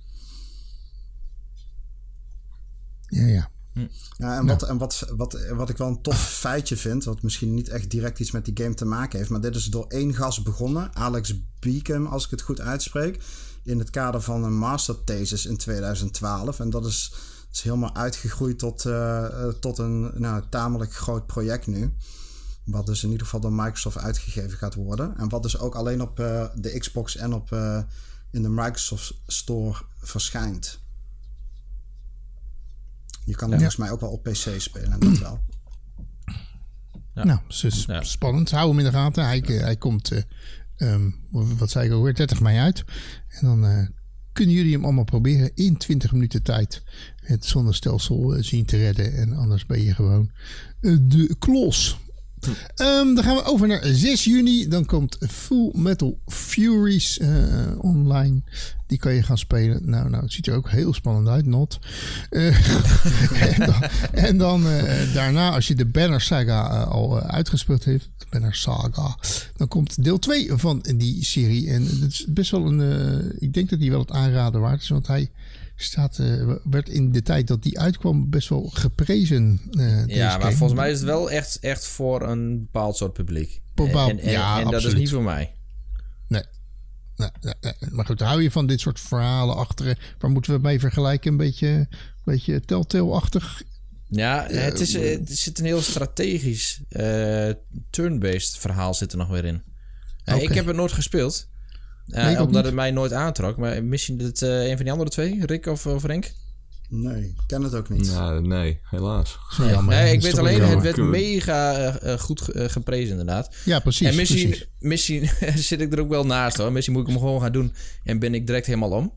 [SPEAKER 1] Ja, ja.
[SPEAKER 5] Hm. Ja, en, wat, en wat, wat, wat ik wel een tof feitje vind, wat misschien niet echt direct iets met die game te maken heeft, maar dit is door één gast begonnen, Alex Beacom, als ik het goed uitspreek, in het kader van een masterthesis in tweeduizend twaalf. En dat is, is helemaal uitgegroeid tot, uh, tot een nou, tamelijk groot project nu. Wat dus in ieder geval door Microsoft uitgegeven gaat worden. En wat dus ook alleen op uh, de Xbox en op, uh, in de Microsoft Store verschijnt. Je kan
[SPEAKER 1] ja.
[SPEAKER 5] volgens mij ook wel op P C spelen, dat wel.
[SPEAKER 1] Ja. Nou, dus ja. spannend. Hou hem in de gaten. Hij, hij komt, uh, um, wat zei ik alweer, dertig mei uit. En dan uh, kunnen jullie hem allemaal proberen in twintig minuten tijd het zonnestelsel uh, zien te redden. En anders ben je gewoon uh, de klos. Um, dan gaan we over naar zes juni. Dan komt Full Metal Furies uh, online. Die kan je gaan spelen. Nou, nou, het ziet er ook heel spannend uit, not. Uh, en dan, en dan uh, daarna, als je de Banner Saga uh, al uh, uitgespeeld heeft, de Banner Saga, dan komt deel twee van die serie. En het is best wel een, uh, ik denk dat die wel het aanraden waard is, want hij staat, uh, werd in de tijd dat die uitkwam best wel geprezen. Uh,
[SPEAKER 3] ja, maar game. Volgens mij is het wel echt, echt voor een bepaald soort publiek.
[SPEAKER 1] Bepaald,
[SPEAKER 3] en en,
[SPEAKER 1] ja,
[SPEAKER 3] en dat
[SPEAKER 1] absoluut.
[SPEAKER 3] is niet voor mij.
[SPEAKER 1] Nee. Nee, nee, nee. Maar goed, hou je van dit soort verhalen achter? Waar moeten we mee vergelijken? Een beetje, een beetje Telltale-achtig?
[SPEAKER 3] Ja, het, is, het zit een heel strategisch uh, turn-based verhaal zit er nog weer in. Uh, okay. Ik heb het nooit gespeeld. Uh, nee, omdat het mij nooit aantrok. Maar misschien het uh, een van die andere twee, Rick of, of Renk?
[SPEAKER 5] Nee, ik ken het ook niet.
[SPEAKER 4] Ja, nee, helaas.
[SPEAKER 3] Nee, jammer. nee ik weet alleen, het werd mega uh, goed uh, geprezen inderdaad.
[SPEAKER 1] Ja, precies.
[SPEAKER 3] En misschien,
[SPEAKER 1] precies.
[SPEAKER 3] misschien zit ik er ook wel naast hoor. Misschien moet ik hem gewoon gaan doen en ben ik direct helemaal om.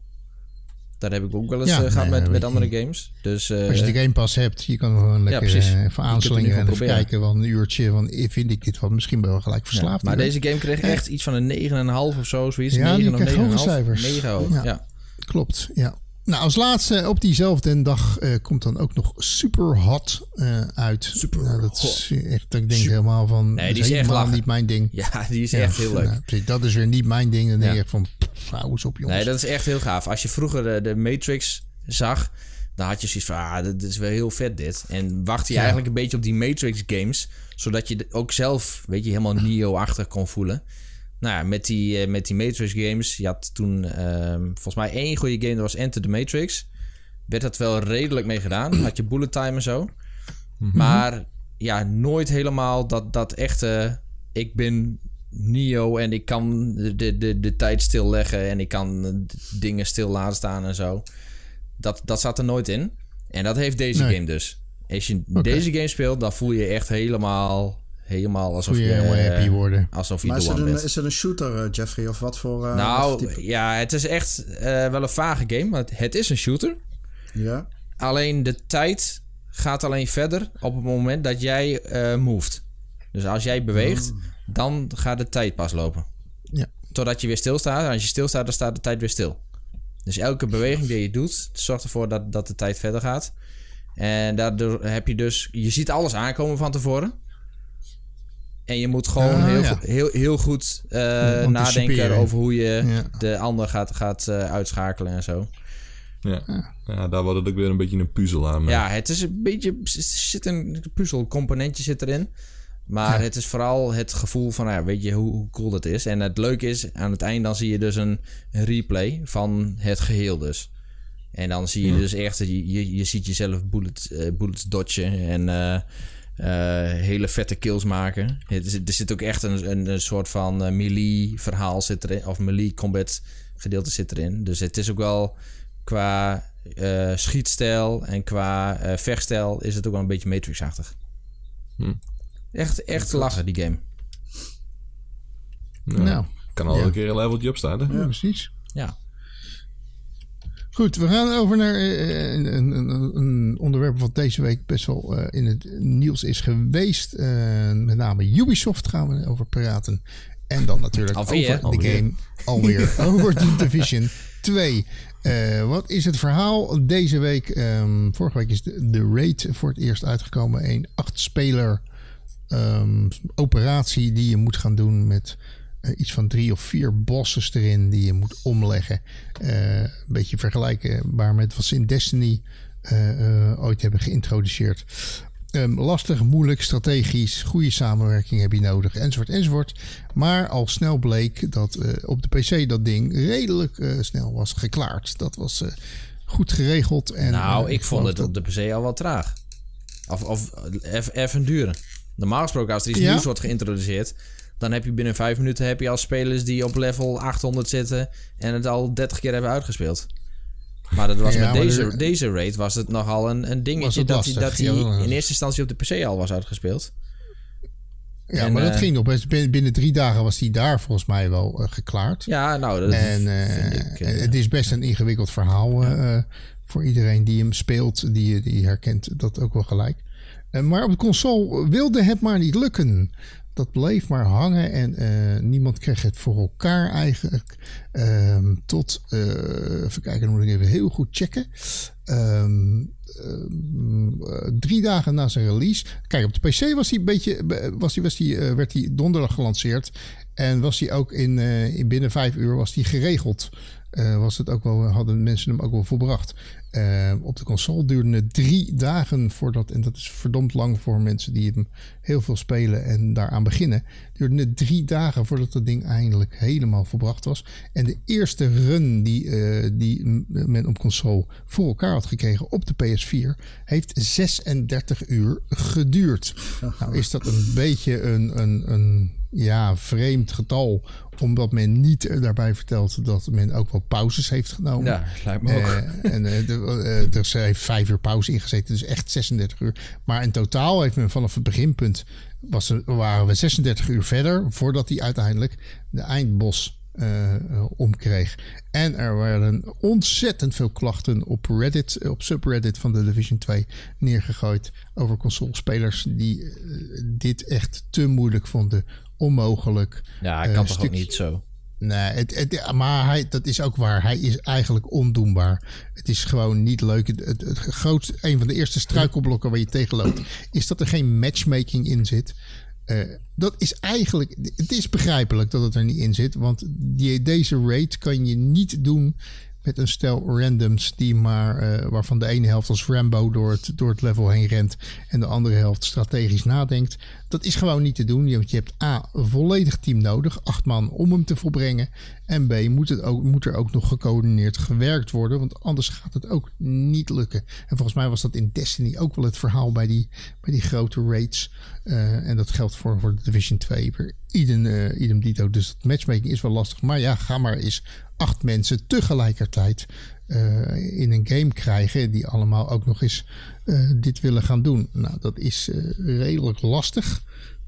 [SPEAKER 3] Dat heb ik ook wel eens ja, uh, gehad nee, met, met andere games. Dus, uh,
[SPEAKER 1] als je de Game Pass hebt, je kan gewoon lekker ja, uh, even aanslingeren en even kijken. Wel een uurtje van, vind ik dit van, misschien ben je wel gelijk verslaafd.
[SPEAKER 3] Ja, maar deze game kreeg echt iets van een negen komma vijf of zo. Zoiets.
[SPEAKER 1] Ja,
[SPEAKER 3] negen
[SPEAKER 1] die kreeg hoge cijfers.
[SPEAKER 3] Mega hoog, ja. ja.
[SPEAKER 1] Klopt, ja. Nou, als laatste op diezelfde dag uh, komt dan ook nog Superhot uh, uit.
[SPEAKER 3] Super
[SPEAKER 1] nou, dat is echt, ik denk Super. helemaal van,
[SPEAKER 3] nee, die is
[SPEAKER 1] helemaal
[SPEAKER 3] echt
[SPEAKER 1] niet mijn ding.
[SPEAKER 3] Ja, die is ja, echt heel leuk.
[SPEAKER 1] Nou, dat is weer niet mijn ding. Dan denk ja. ik van, hou eens op jongens.
[SPEAKER 3] Nee, dat is echt heel gaaf. Als je vroeger de, de Matrix zag, dan had je zoiets van, ah, dit is wel heel vet dit. En wachtte je ja. eigenlijk een beetje op die Matrix games, zodat je ook zelf, weet je, helemaal Neo-achtig kon voelen. Nou ja, met die, uh, met die Matrix games, je had toen uh, volgens mij één goede game, dat was Enter the Matrix. Werd dat wel redelijk mee gedaan. Had je bullet time en zo. Mm-hmm. Maar ja, nooit helemaal dat, dat echte, ik ben Neo en ik kan de, de, de tijd stilleggen en ik kan dingen stil laten staan en zo. Dat, dat zat er nooit in. En dat heeft deze nee. game dus. Als je okay. deze game speelt, dan voel je je echt helemaal... Helemaal alsof je, je
[SPEAKER 1] uh, happy worden.
[SPEAKER 3] Alsof je
[SPEAKER 5] maar is het, een,
[SPEAKER 3] bent.
[SPEAKER 5] is het een shooter, uh, Jeffrey? Of wat voor... Uh,
[SPEAKER 3] nou, wat ja, het is echt uh, wel een vage game. Maar het is een shooter.
[SPEAKER 5] Ja.
[SPEAKER 3] Alleen de tijd gaat alleen verder op het moment dat jij uh, moved. Dus als jij beweegt, oh. dan gaat de tijd pas lopen.
[SPEAKER 1] Ja.
[SPEAKER 3] Totdat je weer stilstaat. En als je stilstaat, dan staat de tijd weer stil. Dus elke beweging die je doet, zorgt ervoor dat, dat de tijd verder gaat. En daardoor heb je dus... Je ziet alles aankomen van tevoren. En je moet gewoon uh, heel, ja. heel, heel goed uh, ja, nadenken over hoe je ja. de ander gaat, gaat uh, uitschakelen en zo.
[SPEAKER 4] Ja. ja, daar wordt het ook weer een beetje een puzzel aan.
[SPEAKER 3] Ja, het is een beetje... Er zit een puzzelcomponentje zit erin. Maar ja. het is vooral het gevoel van... Ja, weet je hoe, hoe cool dat is. En het leuke is, aan het eind dan zie je dus een replay van het geheel dus. En dan zie je ja. dus echt... Je, je, je ziet jezelf bullet, uh, bullets dodgen en... Uh, Uh, hele vette kills maken. Er zit, er zit ook echt een, een, een soort van uh, melee verhaal zit erin. Of melee combat gedeelte zit erin. Dus het is ook wel qua uh, schietstijl en qua uh, vechtstijl is het ook wel een beetje Matrix-achtig.
[SPEAKER 4] Hm.
[SPEAKER 3] Echt, echt lachen, die game.
[SPEAKER 4] Ja,
[SPEAKER 1] Nou,
[SPEAKER 4] kan al
[SPEAKER 1] ja.
[SPEAKER 4] een keer een leveltje opstaan, hè?
[SPEAKER 1] Ja, precies.
[SPEAKER 3] Ja.
[SPEAKER 1] Goed, we gaan over naar uh, een, een, een onderwerp wat deze week best wel uh, in het nieuws is geweest. Uh, met name Ubisoft gaan we over praten. En dan natuurlijk
[SPEAKER 3] Alweer?
[SPEAKER 1] over de
[SPEAKER 4] Alweer.
[SPEAKER 1] game alweer. Over The Division twee. Uh, wat is het verhaal deze week? Um, vorige week is de, de Raid voor het eerst uitgekomen. Een acht-speler um, operatie die je moet gaan doen met... Uh, iets van drie of vier bosses erin die je moet omleggen. Uh, een beetje vergelijkbaar met wat ze in Destiny uh, uh, ooit hebben geïntroduceerd. Um, lastig, moeilijk, strategisch, goede samenwerking heb je nodig, enzovoort, enzovoort. Maar al snel bleek dat uh, op de P C dat ding redelijk uh, snel was geklaard. Dat was uh, goed geregeld. En,
[SPEAKER 3] nou,
[SPEAKER 1] uh,
[SPEAKER 3] ik vond het
[SPEAKER 1] dat...
[SPEAKER 3] op de P C al wel traag. Of, of even duren. Normaal gesproken, als er iets
[SPEAKER 1] ja?
[SPEAKER 3] nieuws wordt geïntroduceerd... dan heb je binnen vijf minuten heb je al spelers die op level achthonderd zitten... en het al dertig keer hebben uitgespeeld. Maar dat was
[SPEAKER 1] ja,
[SPEAKER 3] met deze,
[SPEAKER 1] er,
[SPEAKER 3] deze raid was het nogal een, een dingetje... dat hij dat ja, in eerste instantie op de P C al was uitgespeeld.
[SPEAKER 1] Ja,
[SPEAKER 3] en,
[SPEAKER 1] maar dat
[SPEAKER 3] uh,
[SPEAKER 1] ging nog best. Binnen, binnen drie dagen was die daar volgens mij wel uh, geklaard.
[SPEAKER 3] Ja, nou, dat
[SPEAKER 1] en, uh,
[SPEAKER 3] vind ik... Uh,
[SPEAKER 1] het is best een ingewikkeld verhaal uh, ja. uh, voor iedereen die hem speelt. Die, die herkent dat ook wel gelijk. Uh, maar op de console wilde het maar niet lukken. Dat bleef maar hangen en uh, niemand kreeg het voor elkaar eigenlijk. Um, tot, uh, even kijken, dan moet ik even heel goed checken. Um, um, uh, drie dagen na zijn release. Kijk, op de P C was hij een beetje, was die, was die, uh, werd hij donderdag gelanceerd. En was hij ook in, uh, in binnen vijf uur was hij geregeld. Uh, was het ook wel, hadden mensen hem ook wel volbracht. Uh, op de console duurde het drie dagen voordat, en dat is verdomd lang voor mensen die hem heel veel spelen en daaraan beginnen, duurde het drie dagen voordat dat ding eindelijk helemaal volbracht was. En de eerste run die, uh, die men op console voor elkaar had gekregen op de P S vier heeft zesendertig uur geduurd. Nou is dat een beetje een, een, een ja, vreemd getal, omdat men niet daarbij vertelt dat men ook wel pauzes heeft genomen.
[SPEAKER 3] Ja, lijkt me ook.
[SPEAKER 1] Uh, en uh, de, uh, er heeft vijf uur pauze ingezeten, dus echt zesendertig uur. Maar in totaal heeft men vanaf het beginpunt, was er, waren we zesendertig uur verder voordat hij uiteindelijk de eindbos uh, uh, omkreeg. En er werden ontzettend veel klachten op Reddit, op subreddit van The Division twee neergegooid over consolespelers die uh, dit echt te moeilijk vonden. Onmogelijk.
[SPEAKER 3] Ja, hij kan
[SPEAKER 1] uh,
[SPEAKER 3] toch
[SPEAKER 1] stuk...
[SPEAKER 3] ook niet zo.
[SPEAKER 1] Nee, het, het, maar hij, dat is ook waar. Hij is eigenlijk ondoenbaar. Het is gewoon niet leuk. Het, het, het grootste, een van de eerste struikelblokken waar je tegen loopt, is dat er geen matchmaking in zit. Uh, dat is eigenlijk... Het is begrijpelijk dat het er niet in zit. Want die, deze raid kan je niet doen met een stel randoms die maar, uh, waarvan de ene helft als Rambo door het, door het level heen rent en de andere helft strategisch nadenkt. Dat is gewoon niet te doen. Want je hebt A, een volledig team nodig, acht man om hem te volbrengen. En B, moet, het ook, moet er ook nog gecoördineerd gewerkt worden, want anders gaat het ook niet lukken. En volgens mij was dat in Destiny ook wel het verhaal bij die, bij die grote raids. Uh, en dat geldt voor, voor de Division twee. Idem, uh, idem dito. Dus dat matchmaking is wel lastig. Maar ja, ga maar eens acht mensen tegelijkertijd uh, in een game krijgen die allemaal ook nog eens uh, dit willen gaan doen. Nou, dat is uh, redelijk lastig.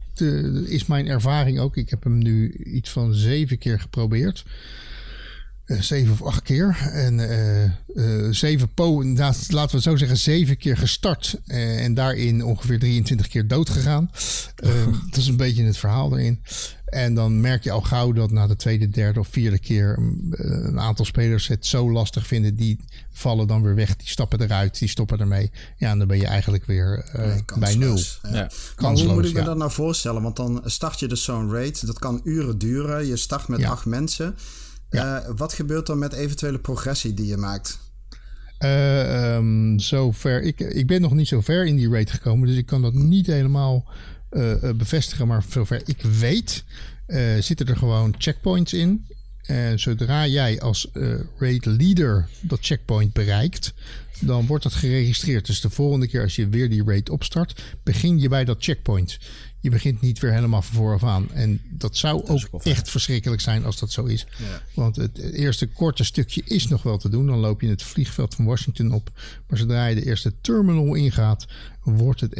[SPEAKER 1] De, is mijn ervaring ook. Ik heb hem nu iets van zeven keer geprobeerd. Uh, zeven of acht keer. En uh, uh, zeven po, laten we het zo zeggen, zeven keer gestart. Uh, en daarin ongeveer drieëntwintig keer dood gegaan. Uh, dat is een beetje het verhaal erin. En dan merk je al gauw dat na de tweede, derde of vierde keer uh, een aantal spelers het zo lastig vinden. Die vallen dan weer weg. Die stappen eruit. Die stoppen ermee. Ja, en dan ben je eigenlijk weer uh, nee, bij nul.
[SPEAKER 5] Ja. Ja.
[SPEAKER 1] Kansloos,
[SPEAKER 5] hoe moet ik me
[SPEAKER 1] ja.
[SPEAKER 5] dat nou voorstellen? Want dan start je dus zo'n raid. Dat kan uren duren. Je start met ja. acht mensen. Ja. Uh, wat gebeurt er met eventuele progressie die je maakt?
[SPEAKER 1] Uh, um, zover, ik, ik ben nog niet zo ver in die raid gekomen, dus ik kan dat niet helemaal uh, uh, bevestigen. Maar zover ik weet, uh, zitten er gewoon checkpoints in. En zodra jij als uh, raid leader dat checkpoint bereikt, dan wordt dat geregistreerd. Dus de volgende keer als je weer die raid opstart, begin je bij dat checkpoint. Je begint niet weer helemaal van vooraf aan. En dat zou dat ook, ook echt verschrikkelijk zijn als dat zo is. Ja. Want het eerste korte stukje is nog wel te doen. Dan loop je het vliegveld van Washington op. Maar zodra je de eerste terminal ingaat, wordt het echt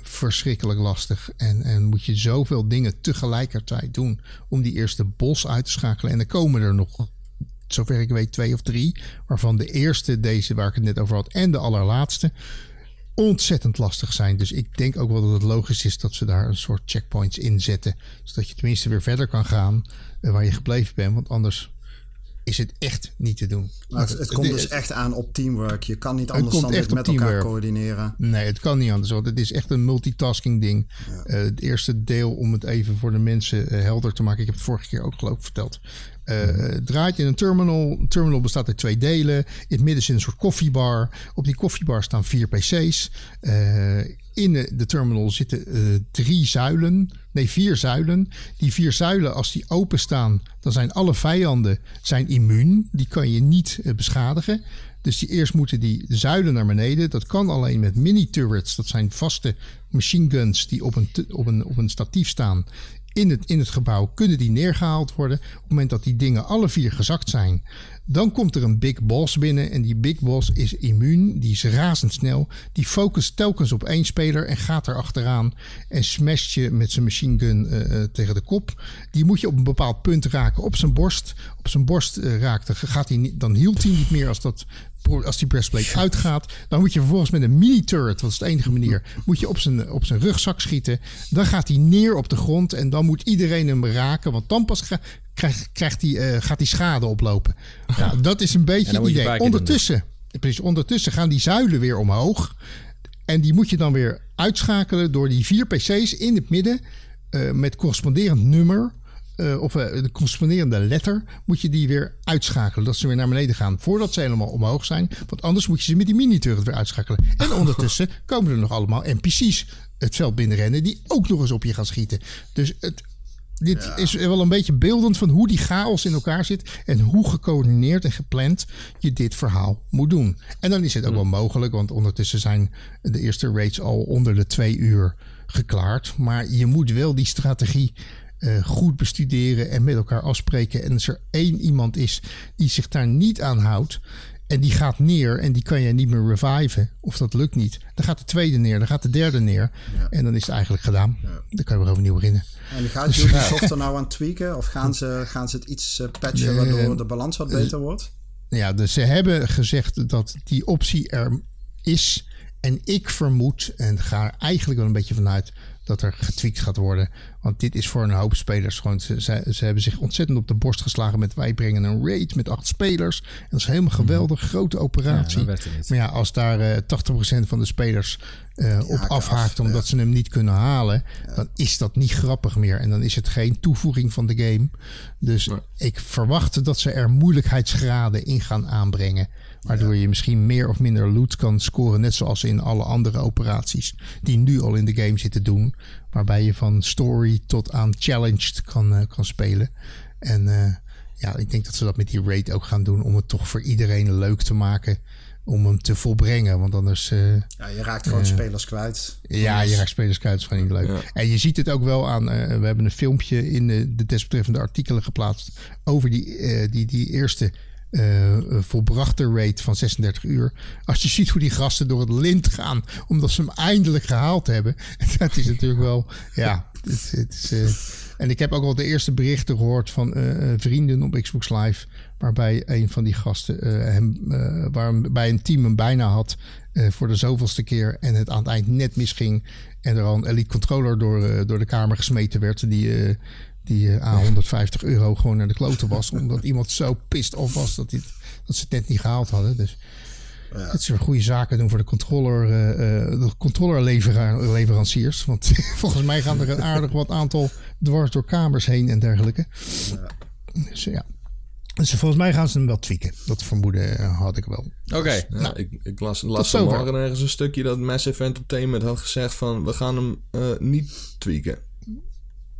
[SPEAKER 1] verschrikkelijk lastig. En, en moet je zoveel dingen tegelijkertijd doen om die eerste bos uit te schakelen. En er komen er nog, zover ik weet, twee of drie. Waarvan de eerste, deze waar ik het net over had, en de allerlaatste ontzettend lastig zijn. Dus ik denk ook wel dat het logisch is dat ze daar een soort checkpoints in zetten. Zodat je tenminste weer verder kan gaan uh, waar je gebleven bent. Want anders is het echt niet te doen.
[SPEAKER 5] Maar het, het komt
[SPEAKER 1] de,
[SPEAKER 5] dus echt aan op teamwork. Je kan niet anders dan dit met
[SPEAKER 1] teamwork.
[SPEAKER 5] elkaar coördineren.
[SPEAKER 1] Nee, het kan niet anders. Want het is echt een multitasking ding. Ja. Uh, het eerste deel, om het even voor de mensen uh, helder te maken. Ik heb het vorige keer ook geloof ik verteld. Uh, het draait in een terminal. Een terminal bestaat uit twee delen. In het midden zit een soort koffiebar. Op die koffiebar staan vier pc's. Uh, in de, de terminal zitten uh, drie zuilen. Nee, vier zuilen. Die vier zuilen, als die openstaan, dan zijn alle vijanden zijn immuun. Die kan je niet uh, beschadigen. Dus die eerst moeten die zuilen naar beneden. Dat kan alleen met mini-turrets. Dat zijn vaste machine guns die op een, op een, op een statief staan. In het, in het gebouw kunnen die neergehaald worden. Op het moment dat die dingen alle vier gezakt zijn, dan komt er een big boss binnen. En die big boss is immuun. Die is razendsnel. Die focust telkens op één speler en gaat er achteraan. En smasht je met zijn machine gun uh, tegen de kop. Die moet je op een bepaald punt raken op zijn borst. Op zijn borst uh, raakt, gaat hij niet, dan hield hij niet meer als dat... Als die breastplate uitgaat, dan moet je vervolgens met een mini-turret, dat is de enige manier, moet je op zijn, op zijn rugzak schieten. Dan gaat hij neer op de grond en dan moet iedereen hem raken, want dan pas ga, krijgt, krijgt hij, uh, gaat hij schade oplopen. Ja, dat is een beetje het idee. Ondertussen, precies, ondertussen gaan die zuilen weer omhoog en die moet je dan weer uitschakelen door die vier pc's in het midden uh, met corresponderend nummer. Uh, of uh, de corresponderende letter moet je die weer uitschakelen. Dat ze weer naar beneden gaan voordat ze helemaal omhoog zijn. Want anders moet je ze met die mini-turret weer uitschakelen. En ondertussen komen er nog allemaal N P C's het veld binnenrennen die ook nog eens op je gaan schieten. Dus het, dit ja. is wel een beetje beeldend van hoe die chaos in elkaar zit. En hoe gecoördineerd en gepland je dit verhaal moet doen. En dan is het ook wel mogelijk. Want ondertussen zijn de eerste raids al onder de twee uur geklaard. Maar je moet wel die strategie Uh, goed bestuderen en met elkaar afspreken. En als er één iemand is die zich daar niet aan houdt en die gaat neer en die kan je niet meer reviven, of dat lukt niet, dan gaat de tweede neer, dan gaat de derde neer. Ja. En dan is het eigenlijk gedaan. Ja. Dan kan je weer overnieuw beginnen.
[SPEAKER 5] En gaat Ubisoft er nou aan tweaken? Of gaan ze, gaan ze het iets uh, patchen waardoor uh, de balans wat beter wordt?
[SPEAKER 1] Ja, dus ze hebben gezegd dat die optie er is. En ik vermoed, en ga er eigenlijk wel een beetje vanuit, dat er getweakt gaat worden. Want dit is voor een hoop spelers gewoon... Ze, ze, ze hebben zich ontzettend op de borst geslagen met... wij brengen een raid met acht spelers. En dat is helemaal geweldig. Mm-hmm. Grote operatie. Ja, maar ja, als daar uh, tachtig procent van de spelers uh, op afhaakt... Af, omdat ja. ze hem niet kunnen halen... Ja. dan is dat niet grappig meer. En dan is het geen toevoeging van de game. Dus ja. ik verwacht dat ze er moeilijkheidsgraden in gaan aanbrengen... waardoor ja. je misschien meer of minder loot kan scoren... net zoals in alle andere operaties... die nu al in de game zitten doen... waarbij je van story tot aan challenged kan, uh, kan spelen. En uh, ja, ik denk dat ze dat met die raid ook gaan doen... om het toch voor iedereen leuk te maken... om hem te volbrengen, want anders... Uh,
[SPEAKER 5] ja, je raakt gewoon uh, spelers kwijt.
[SPEAKER 1] Ja, je raakt spelers kwijt, dat is gewoon niet leuk. Ja. En je ziet het ook wel aan... Uh, we hebben een filmpje in de, de desbetreffende artikelen geplaatst... over die, uh, die, die eerste... Uh, volbrachte raid van zesendertig uur. Als je ziet hoe die gasten door het lint gaan... omdat ze hem eindelijk gehaald hebben... dat is natuurlijk wel... ja, het, het is, uh, en ik heb ook al de eerste berichten gehoord... van uh, vrienden op Xbox Live... waarbij een van die gasten... Uh, hem, uh, waarbij een team hem bijna had... Uh, voor de zoveelste keer... en het aan het eind net misging... en er al een Elite Controller door, uh, door de kamer gesmeten werd... die... Uh, die uh, aan honderdvijftig euro gewoon naar de kloten was. Omdat iemand zo pissed off was dat, dit, dat ze het net niet gehaald hadden. Dus ja. Het is weer goede zaken doen voor de controller, uh, de controllerleveranciers. Want volgens mij gaan er een aardig wat aantal dwars door kamers heen en dergelijke. Ja. Dus ja. Dus volgens mij gaan ze hem wel tweaken. Dat vermoeden had ik wel.
[SPEAKER 3] Oké. Okay.
[SPEAKER 4] Ja, nou, ik, ik las, las vanmorgen ergens een stukje dat Massive Entertainment had gezegd van... we gaan hem uh, niet tweaken.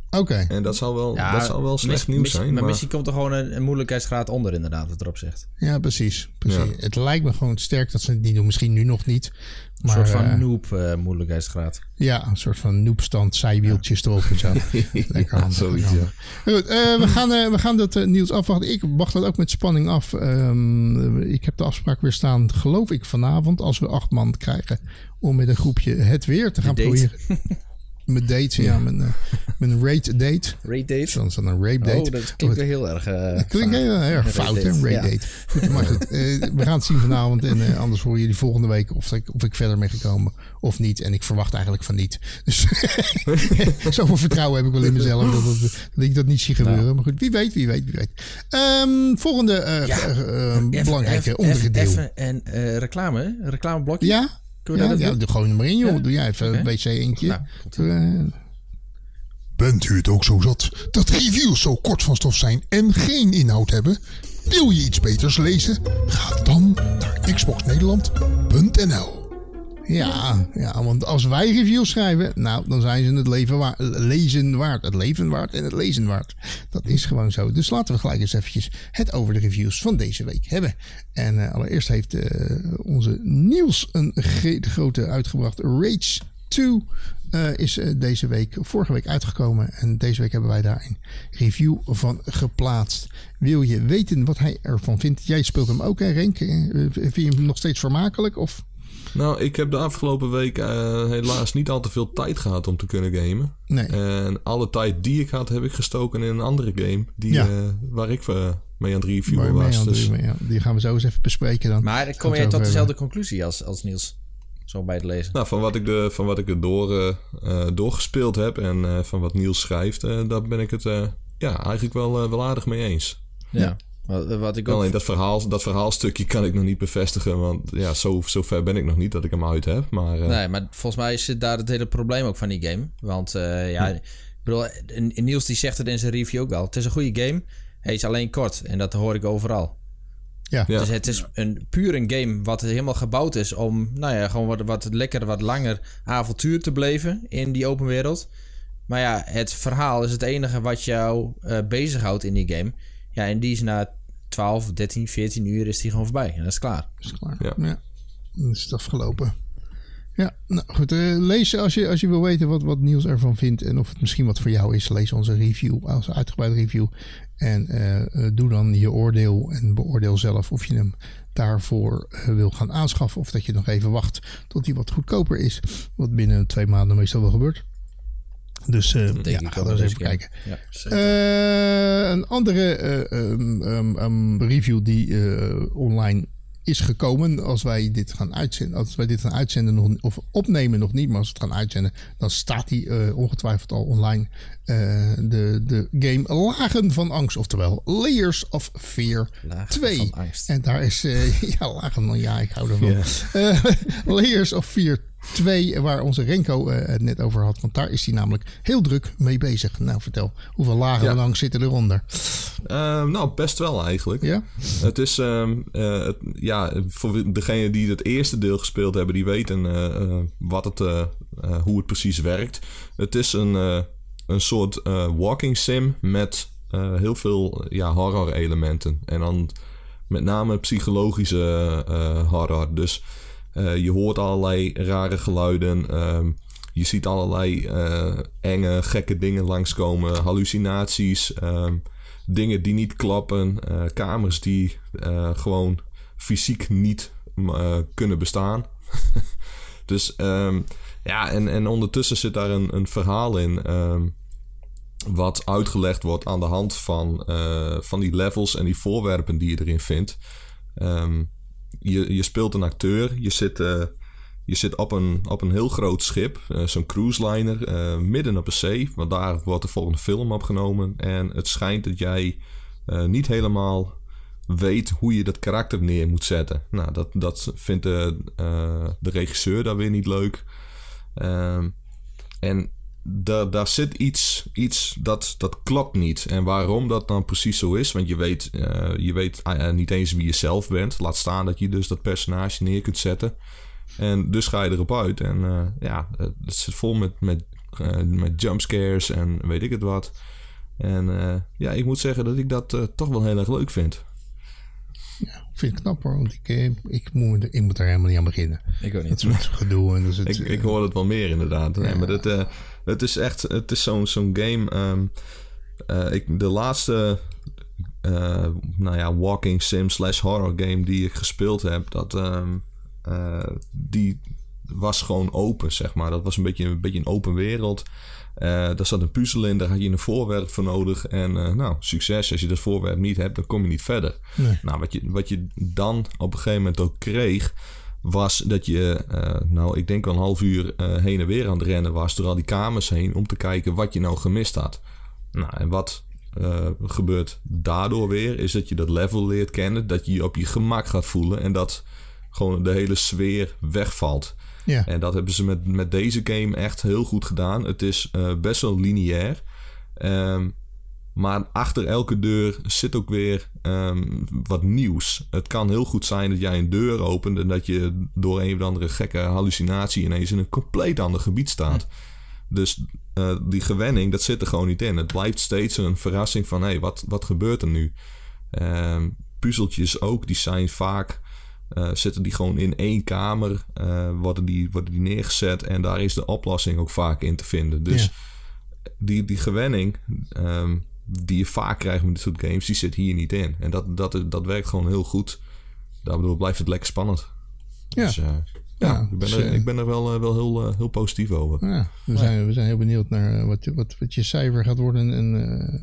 [SPEAKER 1] Oké. Okay.
[SPEAKER 4] En dat zal wel,
[SPEAKER 3] ja,
[SPEAKER 4] dat zal wel slecht
[SPEAKER 3] mis,
[SPEAKER 4] nieuws
[SPEAKER 3] mis,
[SPEAKER 4] zijn.
[SPEAKER 3] Maar,
[SPEAKER 4] maar
[SPEAKER 3] misschien komt er gewoon een, een moeilijkheidsgraad onder inderdaad, wat erop zegt.
[SPEAKER 1] Ja, precies. precies.
[SPEAKER 4] Ja.
[SPEAKER 1] Het lijkt me gewoon sterk dat ze het niet doen. Misschien nu nog niet. Maar,
[SPEAKER 3] een soort van
[SPEAKER 1] uh,
[SPEAKER 3] noob uh, moeilijkheidsgraad.
[SPEAKER 1] Ja, een soort van noobstand, zijwieltjes ja. erop en zo. Lekker handig.
[SPEAKER 4] Ja, zoiets, ja.
[SPEAKER 1] Goed, uh, we, gaan, uh, we gaan dat uh, nieuws afwachten. Ik wacht dat ook met spanning af. Um, ik heb de afspraak weer staan, geloof ik, vanavond. Als we acht man krijgen om met een groepje het weer te gaan proberen. Mijn date, ja, mijn, uh, mijn raid date.
[SPEAKER 3] Raid date?
[SPEAKER 1] Dan is dat een rape date.
[SPEAKER 3] Oh, dat klinkt weer heel erg uh,
[SPEAKER 1] Dat klinkt heel erg fout, hè, een raid date. Ja. Goed, maar goed, uh, we gaan het zien vanavond. En uh, anders horen jullie volgende week of ik, of ik verder ben gekomen of niet. En ik verwacht eigenlijk van niet. Dus zoveel vertrouwen heb ik wel in mezelf dat, dat, dat ik dat niet zie gebeuren. Nou. Maar goed, wie weet, wie weet, wie weet. Um, volgende uh, ja, uh, uh, belangrijke even, onderdeel.
[SPEAKER 3] Even een uh, reclame, een reclameblokje.
[SPEAKER 1] Ja? Ja, ja, doe gewoon er maar in, joh. Ja? Doe jij even okay. een W C eentje. Nou, uh,
[SPEAKER 2] Bent u het ook zo zat dat reviews zo kort van stof zijn en geen inhoud hebben? Wil je iets beters lezen? Ga dan naar xbox nederland punt n l.
[SPEAKER 1] Ja, ja, want als wij reviews schrijven, nou, dan zijn ze het leven waard, lezen waard. Het leven waard en het lezen waard. Dat is gewoon zo. Dus laten we gelijk eens eventjes het over de reviews van deze week hebben. En uh, allereerst heeft uh, onze Niels een ge- grote uitgebracht. Rage twee uh, is uh, deze week, vorige week uitgekomen. En deze week hebben wij daar een review van geplaatst. Wil je weten wat hij ervan vindt? Jij speelt hem ook, hè, Renk? Uh, vind je hem nog steeds vermakelijk, of...
[SPEAKER 4] Nou, ik heb de afgelopen week uh, helaas niet al te veel tijd gehad om te kunnen gamen.
[SPEAKER 1] Nee.
[SPEAKER 4] En alle tijd die ik had, heb ik gestoken in een andere game. Die,
[SPEAKER 1] ja.
[SPEAKER 4] uh, waar ik uh, mee aan het reviewen was.
[SPEAKER 1] Mee
[SPEAKER 4] dus...
[SPEAKER 1] mee, ja. Die gaan we zo eens even bespreken dan.
[SPEAKER 3] Maar kom jij tot dezelfde conclusie als, als Niels? Zo bij het lezen.
[SPEAKER 4] Nou, van wat ik, de, van wat ik er door, uh, doorgespeeld heb en uh, van wat Niels schrijft, uh, daar ben ik het uh, ja, eigenlijk wel, uh, wel aardig mee eens.
[SPEAKER 3] Ja. ja. Wat, wat ik ook...
[SPEAKER 4] Alleen dat, verhaal, dat verhaalstukje kan ik nog niet bevestigen. Want ja, zo, zo ver ben ik nog niet dat ik hem uit heb. Maar, uh...
[SPEAKER 3] Nee, maar volgens mij is daar het hele probleem ook van die game. Want uh, ja, hm. ik bedoel, Niels die zegt het in zijn review ook al. Het is een goede game. Hij is alleen kort. En dat hoor ik overal.
[SPEAKER 1] Ja.
[SPEAKER 3] Ja. Dus het is een, puur een game wat helemaal gebouwd is om, nou ja, gewoon wat, wat lekker, wat langer avontuur te beleven in die open wereld. Maar ja, het verhaal is het enige wat jou uh, bezighoudt in die game. Ja, en die is na twaalf, dertien, veertien uur is die gewoon voorbij. En dat is klaar.
[SPEAKER 1] Dat is klaar.
[SPEAKER 4] Ja.
[SPEAKER 1] ja. Dan is het afgelopen. Ja, nou goed. Uh, lees als je, als je wil weten wat, wat Niels ervan vindt en of het misschien wat voor jou is. Lees onze review, onze uitgebreide review. En uh, doe dan je oordeel en beoordeel zelf of je hem daarvoor uh, wil gaan aanschaffen. Of dat je nog even wacht tot hij wat goedkoper is. Wat binnen twee maanden meestal wel gebeurt. Dus uh, ja, ga daar eens even kijken. Ja, uh, een andere uh, um, um, um, review die uh, online is gekomen. Als wij dit gaan uitzenden, als wij dit gaan uitzenden nog, of opnemen nog niet, maar als we het gaan uitzenden, dan staat die uh, ongetwijfeld al online. Uh, de, de game Lagen van Angst, oftewel Layers of Fear
[SPEAKER 3] Lagen
[SPEAKER 1] twee.
[SPEAKER 3] Van angst.
[SPEAKER 1] En daar is uh, ja, Lagen van ja, ik hou ervan. Yeah. Uh, Layers of Fear twee, waar onze Renko uh, het net over had. Want daar is hij namelijk heel druk mee bezig. Nou, vertel, hoeveel lagen van ja. angst zitten eronder?
[SPEAKER 4] Uh, nou, best wel eigenlijk.
[SPEAKER 1] Ja?
[SPEAKER 4] Het is, um, uh, het, ja, voor degenen die het eerste deel gespeeld hebben, die weten uh, uh, wat het, uh, uh, hoe het precies werkt. Het is een, uh, een soort uh, walking sim met uh, heel veel ja, horror elementen. En dan met name psychologische uh, horror. Dus Uh, je hoort allerlei rare geluiden. Uh, je ziet allerlei uh, enge, gekke dingen langskomen. Hallucinaties. Uh, dingen die niet klappen. Uh, kamers die uh, gewoon fysiek niet uh, kunnen bestaan. Dus um, ja, en, en ondertussen zit daar een, een verhaal in. Um, wat uitgelegd wordt aan de hand van, uh, van die levels en die voorwerpen die je erin vindt. Um, Je, je speelt een acteur. Je zit, uh, je zit op, een, op een heel groot schip. Uh, zo'n cruise liner. Uh, midden op de zee. Want daar wordt de volgende film opgenomen. En het schijnt dat jij uh, niet helemaal weet hoe je dat karakter neer moet zetten. Nou, dat, dat vindt de, uh, de regisseur daar weer niet leuk. Uh, en daar, daar zit iets, iets dat, dat klopt niet. En waarom dat dan precies zo is, want je weet, uh, je weet uh, niet eens wie je zelf bent. Laat staan dat je dus dat personage neer kunt zetten. En dus ga je erop uit. En uh, ja, het zit vol met, met Uh, met jumpscares en weet ik het wat. En uh, ja, ik moet zeggen dat ik dat uh, toch wel heel erg leuk vind.
[SPEAKER 1] Ja, vind ik knap hoor. Want ik, uh, ik, moet, ik moet er helemaal niet aan beginnen.
[SPEAKER 3] Ik ook niet.
[SPEAKER 1] Dat is met gedoe. En dus het,
[SPEAKER 4] ik,
[SPEAKER 1] uh,
[SPEAKER 4] ik hoor het wel meer inderdaad. Nee,
[SPEAKER 1] ja.
[SPEAKER 4] Maar dat, uh, het is echt... Het is zo'n, zo'n game... Um, uh, ik, de laatste... Uh, nou ja, walking sim slash horror game die ik gespeeld heb... Dat... Um, uh, die was gewoon open, zeg maar. Dat was een beetje een, beetje een open wereld... Uh, daar zat een puzzel in, daar had je een voorwerp voor nodig. En uh, nou, succes. Als je dat voorwerp niet hebt, dan kom je niet verder. Nee. Nou, wat je, wat je dan op een gegeven moment ook kreeg... was dat je, uh, nou, ik denk wel een half uur uh, heen en weer aan het rennen was... door al die kamers heen om te kijken wat je nou gemist had. Nou, en wat uh, gebeurt daardoor weer... is dat je dat level leert kennen... dat je je op je gemak gaat voelen... en dat gewoon de hele sfeer wegvalt... Ja. En dat hebben ze met, met deze game echt heel goed gedaan. Het is uh, best wel lineair. Um, maar achter elke deur zit ook weer um, wat nieuws. Het kan heel goed zijn dat jij een deur opent... en dat je door een of andere gekke hallucinatie... ineens in een compleet ander gebied staat. Hm. Dus uh, die gewenning, dat zit er gewoon niet in. Het blijft steeds een verrassing van... hé, hey, wat, wat gebeurt er nu? Um, puzzeltjes ook, die zijn vaak... Uh, zitten die gewoon in één kamer, uh, worden, die, worden die neergezet... en daar is de oplossing ook vaak in te vinden. Dus ja. die, die gewenning um, die je vaak krijgt met dit soort games... die zit hier niet in. En dat, dat, dat werkt gewoon heel goed. Daardoor blijft het lekker spannend.
[SPEAKER 1] Ja.
[SPEAKER 4] Dus uh, ja,
[SPEAKER 1] ja
[SPEAKER 4] ik, ben
[SPEAKER 1] dus,
[SPEAKER 4] er, ik ben er wel, uh, wel heel, uh, heel positief over.
[SPEAKER 1] Ja, we, zijn, we zijn heel benieuwd naar wat, wat, wat je cijfer gaat worden... en uh,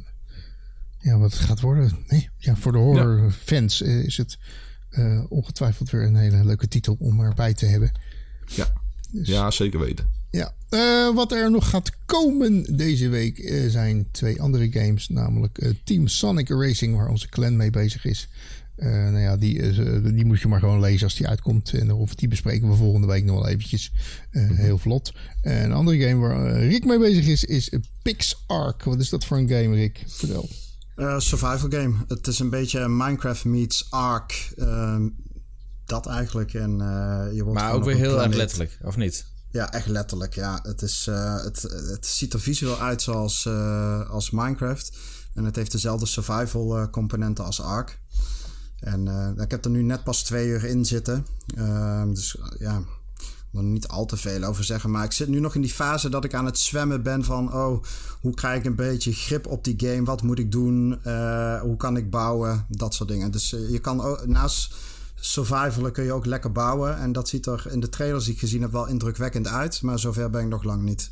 [SPEAKER 1] ja, wat het gaat worden. Nee, ja, voor de horrorfans ja. uh, is het... Uh, ongetwijfeld weer een hele leuke titel om erbij te hebben.
[SPEAKER 4] Ja, dus, ja zeker weten.
[SPEAKER 1] Ja. Uh, wat er nog gaat komen deze week uh, zijn twee andere games. Namelijk uh, Team Sonic Racing, waar onze clan mee bezig is. Uh, nou ja, die, uh, die moet je maar gewoon lezen als die uitkomt. En of die bespreken we volgende week nog wel eventjes. Uh, mm-hmm. Heel vlot. Uh, een andere game waar uh, Rick mee bezig is, is PixARK. Wat is dat voor een game, Rick? Vertel.
[SPEAKER 5] Uh, survival game. Het is een beetje Minecraft meets Ark. Uh, dat eigenlijk. En, uh, je wordt
[SPEAKER 3] maar ook weer heel erg letterlijk, of niet?
[SPEAKER 5] Ja, echt letterlijk. Ja. Het, is, uh, het, het ziet er visueel uit zoals uh, als Minecraft. En het heeft dezelfde survival uh, componenten als Ark. En uh, ik heb er nu net pas twee uur in zitten. Uh, dus uh, ja... er niet al te veel over zeggen. Maar ik zit nu nog in die fase dat ik aan het zwemmen ben van... oh, hoe krijg ik een beetje grip op die game? Wat moet ik doen? Uh, hoe kan ik bouwen? Dat soort dingen. Dus uh, je kan ook, naast survivalen kun je ook lekker bouwen. En dat ziet er in de trailers die ik gezien heb wel indrukwekkend uit. Maar zover ben ik nog lang niet.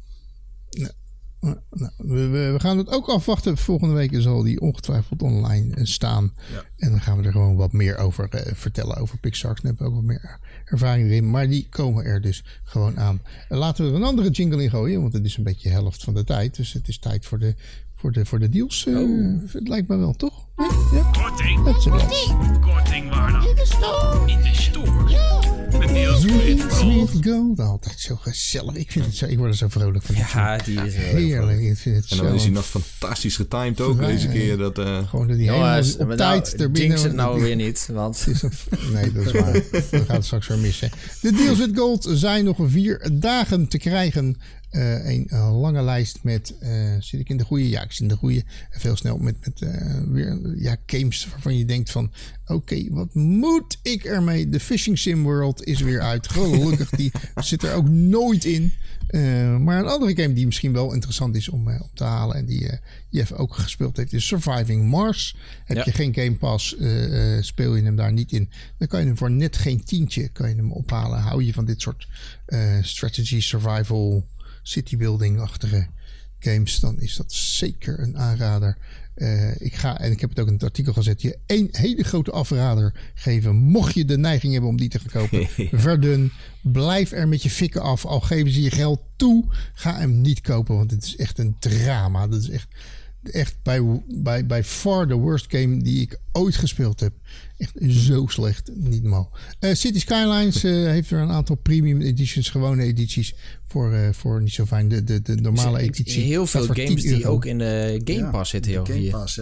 [SPEAKER 1] Nou, nou, we, we gaan het ook afwachten. Volgende week zal die ongetwijfeld online staan. Ja. En dan gaan we er gewoon wat meer over uh, vertellen. Over PixARK. Dan hebben we ook wat meer ervaring erin. Maar die komen er dus gewoon aan. En laten we er een andere jingle in gooien. Want het is een beetje de helft van de tijd. Dus het is tijd voor de, voor de, voor de deals. Uh, oh. Het lijkt me wel, toch? Ja? Ja?
[SPEAKER 6] Korting. Korting. Korting waar dan? In de store. In de store. Ja. De deals
[SPEAKER 1] Sweet, Sweet Gold. Altijd zo gezellig. Ik, vind het zo, ik word er zo vrolijk van.
[SPEAKER 3] Ja, die is
[SPEAKER 1] heerlijk. Ik vind het
[SPEAKER 4] en dan
[SPEAKER 1] zo
[SPEAKER 4] is hij nog fantastisch getimed ook deze keer. Dat, uh...
[SPEAKER 1] Gewoon dat die helemaal op nou, tijd
[SPEAKER 3] nou,
[SPEAKER 1] erbinnen.
[SPEAKER 3] Jinx het nou weer niet. Want...
[SPEAKER 1] Is een, nee, dat is waar. Dat gaat het straks weer missen. De deals with gold zijn nog vier dagen te krijgen. Uh, een uh, lange lijst met, uh, zit ik in de goede? Ja, ik zit in de goede. Veel snel met, met uh, weer ja, games waarvan je denkt van, oké, okay, wat moet ik ermee? De Fishing Sim World is weer uit. Gelukkig, die zit er ook nooit in. Uh, maar een andere game die misschien wel interessant is om, uh, om te halen en die uh, Jeff ook gespeeld heeft, is Surviving Mars. Heb ja. je geen Game Pass, uh, uh, speel je hem daar niet in, dan kan je hem voor net geen tientje kan je hem ophalen. Hou je van dit soort uh, strategy, survival, citybuilding-achtige games, dan is dat zeker een aanrader. Uh, ik ga, en ik heb het ook in het artikel gezet, je één hele grote afrader geven, mocht je de neiging hebben om die te gaan kopen. Verdun, blijf er met je fikken af, al geven ze je geld toe, ga hem niet kopen, want het is echt een drama. Dat is echt, echt bij, bij, bij far the worst game die ik ooit gespeeld heb. Echt zo slecht, niet normaal. Uh, City Skylines uh, heeft er een aantal premium editions, gewone edities, voor, uh, voor niet zo fijn. De, de, de normale editie.
[SPEAKER 3] Heel veel games die ook in de Game Pass
[SPEAKER 5] ja,
[SPEAKER 3] zitten.
[SPEAKER 5] Game Pass, ja.
[SPEAKER 1] ja,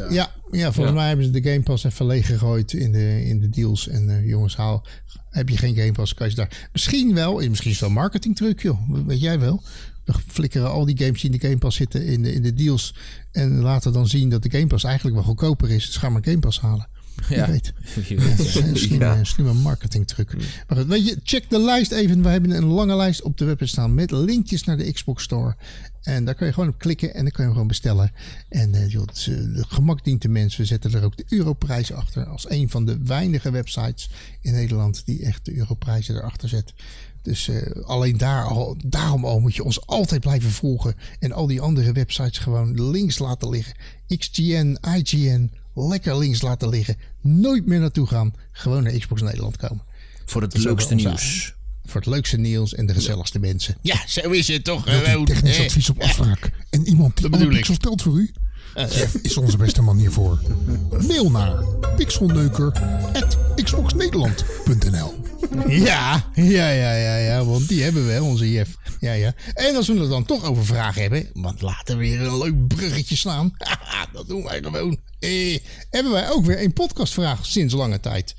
[SPEAKER 1] Ja, volgens
[SPEAKER 4] Ja.
[SPEAKER 1] mij hebben ze de Game Pass even leeggegooid in de, in de deals. En uh, jongens, haal, heb je geen Game Pass, kan je daar... Misschien wel, misschien is het wel een marketingtruc, joh. Weet jij wel. We flikkeren al die games die in de Game Pass zitten in de, in de deals. En laten dan zien dat de Game Pass eigenlijk wel goedkoper is. Dus ga maar Game Pass halen.
[SPEAKER 3] Ja.
[SPEAKER 1] Je weet. Ja, dat is een slimme,
[SPEAKER 4] Ja.
[SPEAKER 1] slimme marketingtruc. Maar goed, weet je, check de lijst even. We hebben een lange lijst op de website staan met linkjes naar de Xbox Store. En daar kun je gewoon op klikken en dan kun je hem gewoon bestellen. En uh, joh, het is, uh, de gemak dient de mens. We zetten er ook de europrijs achter. Als een van de weinige websites in Nederland die echt de europrijzen erachter zet. Dus uh, alleen daar al, daarom al moet je ons altijd blijven volgen. En al die andere websites gewoon links laten liggen. X G N, I G N, lekker links laten liggen. Nooit meer naartoe gaan. Gewoon naar Xbox Nederland komen.
[SPEAKER 3] Voor het
[SPEAKER 1] Dat is ook
[SPEAKER 3] leukste
[SPEAKER 1] onze-
[SPEAKER 3] nieuws.
[SPEAKER 1] Voor het leukste nieuws en de gezelligste mensen. Ja, zo is het toch
[SPEAKER 2] Wilt u
[SPEAKER 1] gewoon.
[SPEAKER 2] technisch
[SPEAKER 1] hè?
[SPEAKER 2] advies op afspraak en iemand die
[SPEAKER 1] Dat
[SPEAKER 2] alle
[SPEAKER 1] bedoel ik.
[SPEAKER 2] pixels telt voor u? Jeff is onze beste manier voor. Mail naar pixelneuker at xboxnederland punt n l.
[SPEAKER 1] Ja, ja, ja, ja, ja, want die hebben we, onze Jeff. Ja, ja. En als we het dan toch over vragen hebben, want laten we weer een leuk bruggetje slaan. Haha, dat doen wij gewoon. Eh, hebben wij ook weer een podcastvraag sinds lange tijd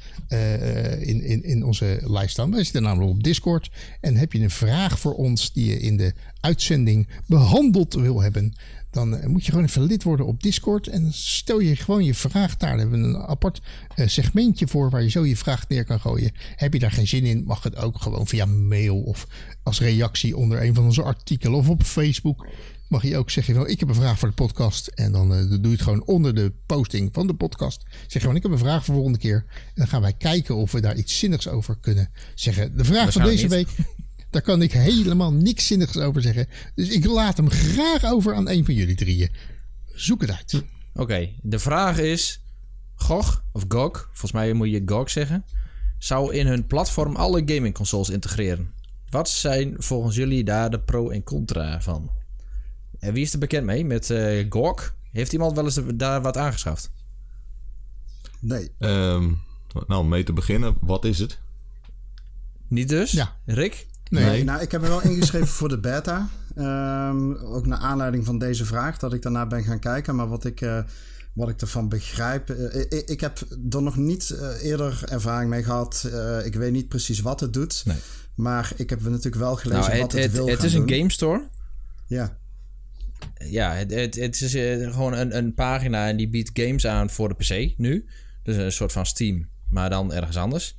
[SPEAKER 1] uh, in, in, in onze lijst staan. Wij zitten namelijk op Discord. En heb je een vraag voor ons die je in de uitzending behandeld wil hebben, dan uh, moet je gewoon even lid worden op Discord. En dan stel je gewoon je vraag daar. Daar hebben we een apart uh, segmentje voor waar je zo je vraag neer kan gooien. Heb je daar geen zin in, mag het ook gewoon via mail of als reactie onder een van onze artikelen of op Facebook. Mag je ook zeggen, ik heb een vraag voor de podcast. En dan uh, doe je het gewoon onder de posting van de podcast. Zeg gewoon, ik heb een vraag voor de volgende keer. En dan gaan wij kijken of we daar iets zinnigs over kunnen zeggen. De vraag van deze week, daar kan ik helemaal niks zinnigs over zeggen. Dus ik laat hem graag over aan een van jullie drieën. Zoek het uit.
[SPEAKER 3] Oké, okay, de vraag is... G O G, of G O G, volgens mij moet je G O G zeggen... zou in hun platform alle gamingconsoles integreren. Wat zijn volgens jullie daar de pro en contra van? En wie is er bekend mee met uh, G O G? Heeft iemand wel eens daar wat aangeschaft?
[SPEAKER 5] Nee.
[SPEAKER 4] Um, nou, om mee te beginnen, wat is het?
[SPEAKER 3] Niet dus?
[SPEAKER 1] Ja.
[SPEAKER 3] Rick?
[SPEAKER 1] Nee.
[SPEAKER 5] nee. Nou, ik heb me wel ingeschreven voor de beta. Um, ook naar aanleiding van deze vraag, dat ik daarna ben gaan kijken. Maar wat ik, uh, wat ik ervan begrijp... Uh, ik, ik heb er nog niet uh, eerder ervaring mee gehad. Uh, ik weet niet precies wat het doet.
[SPEAKER 3] Nee.
[SPEAKER 5] Maar ik heb natuurlijk wel gelezen
[SPEAKER 3] nou, het,
[SPEAKER 5] wat het,
[SPEAKER 3] het
[SPEAKER 5] wil
[SPEAKER 3] Het
[SPEAKER 5] gaan
[SPEAKER 3] is een
[SPEAKER 5] doen.
[SPEAKER 3] game store.
[SPEAKER 5] Ja.
[SPEAKER 3] Ja, het, het, het is uh, gewoon een, een pagina en die biedt games aan voor de P C nu. Dus een soort van Steam, maar dan ergens anders.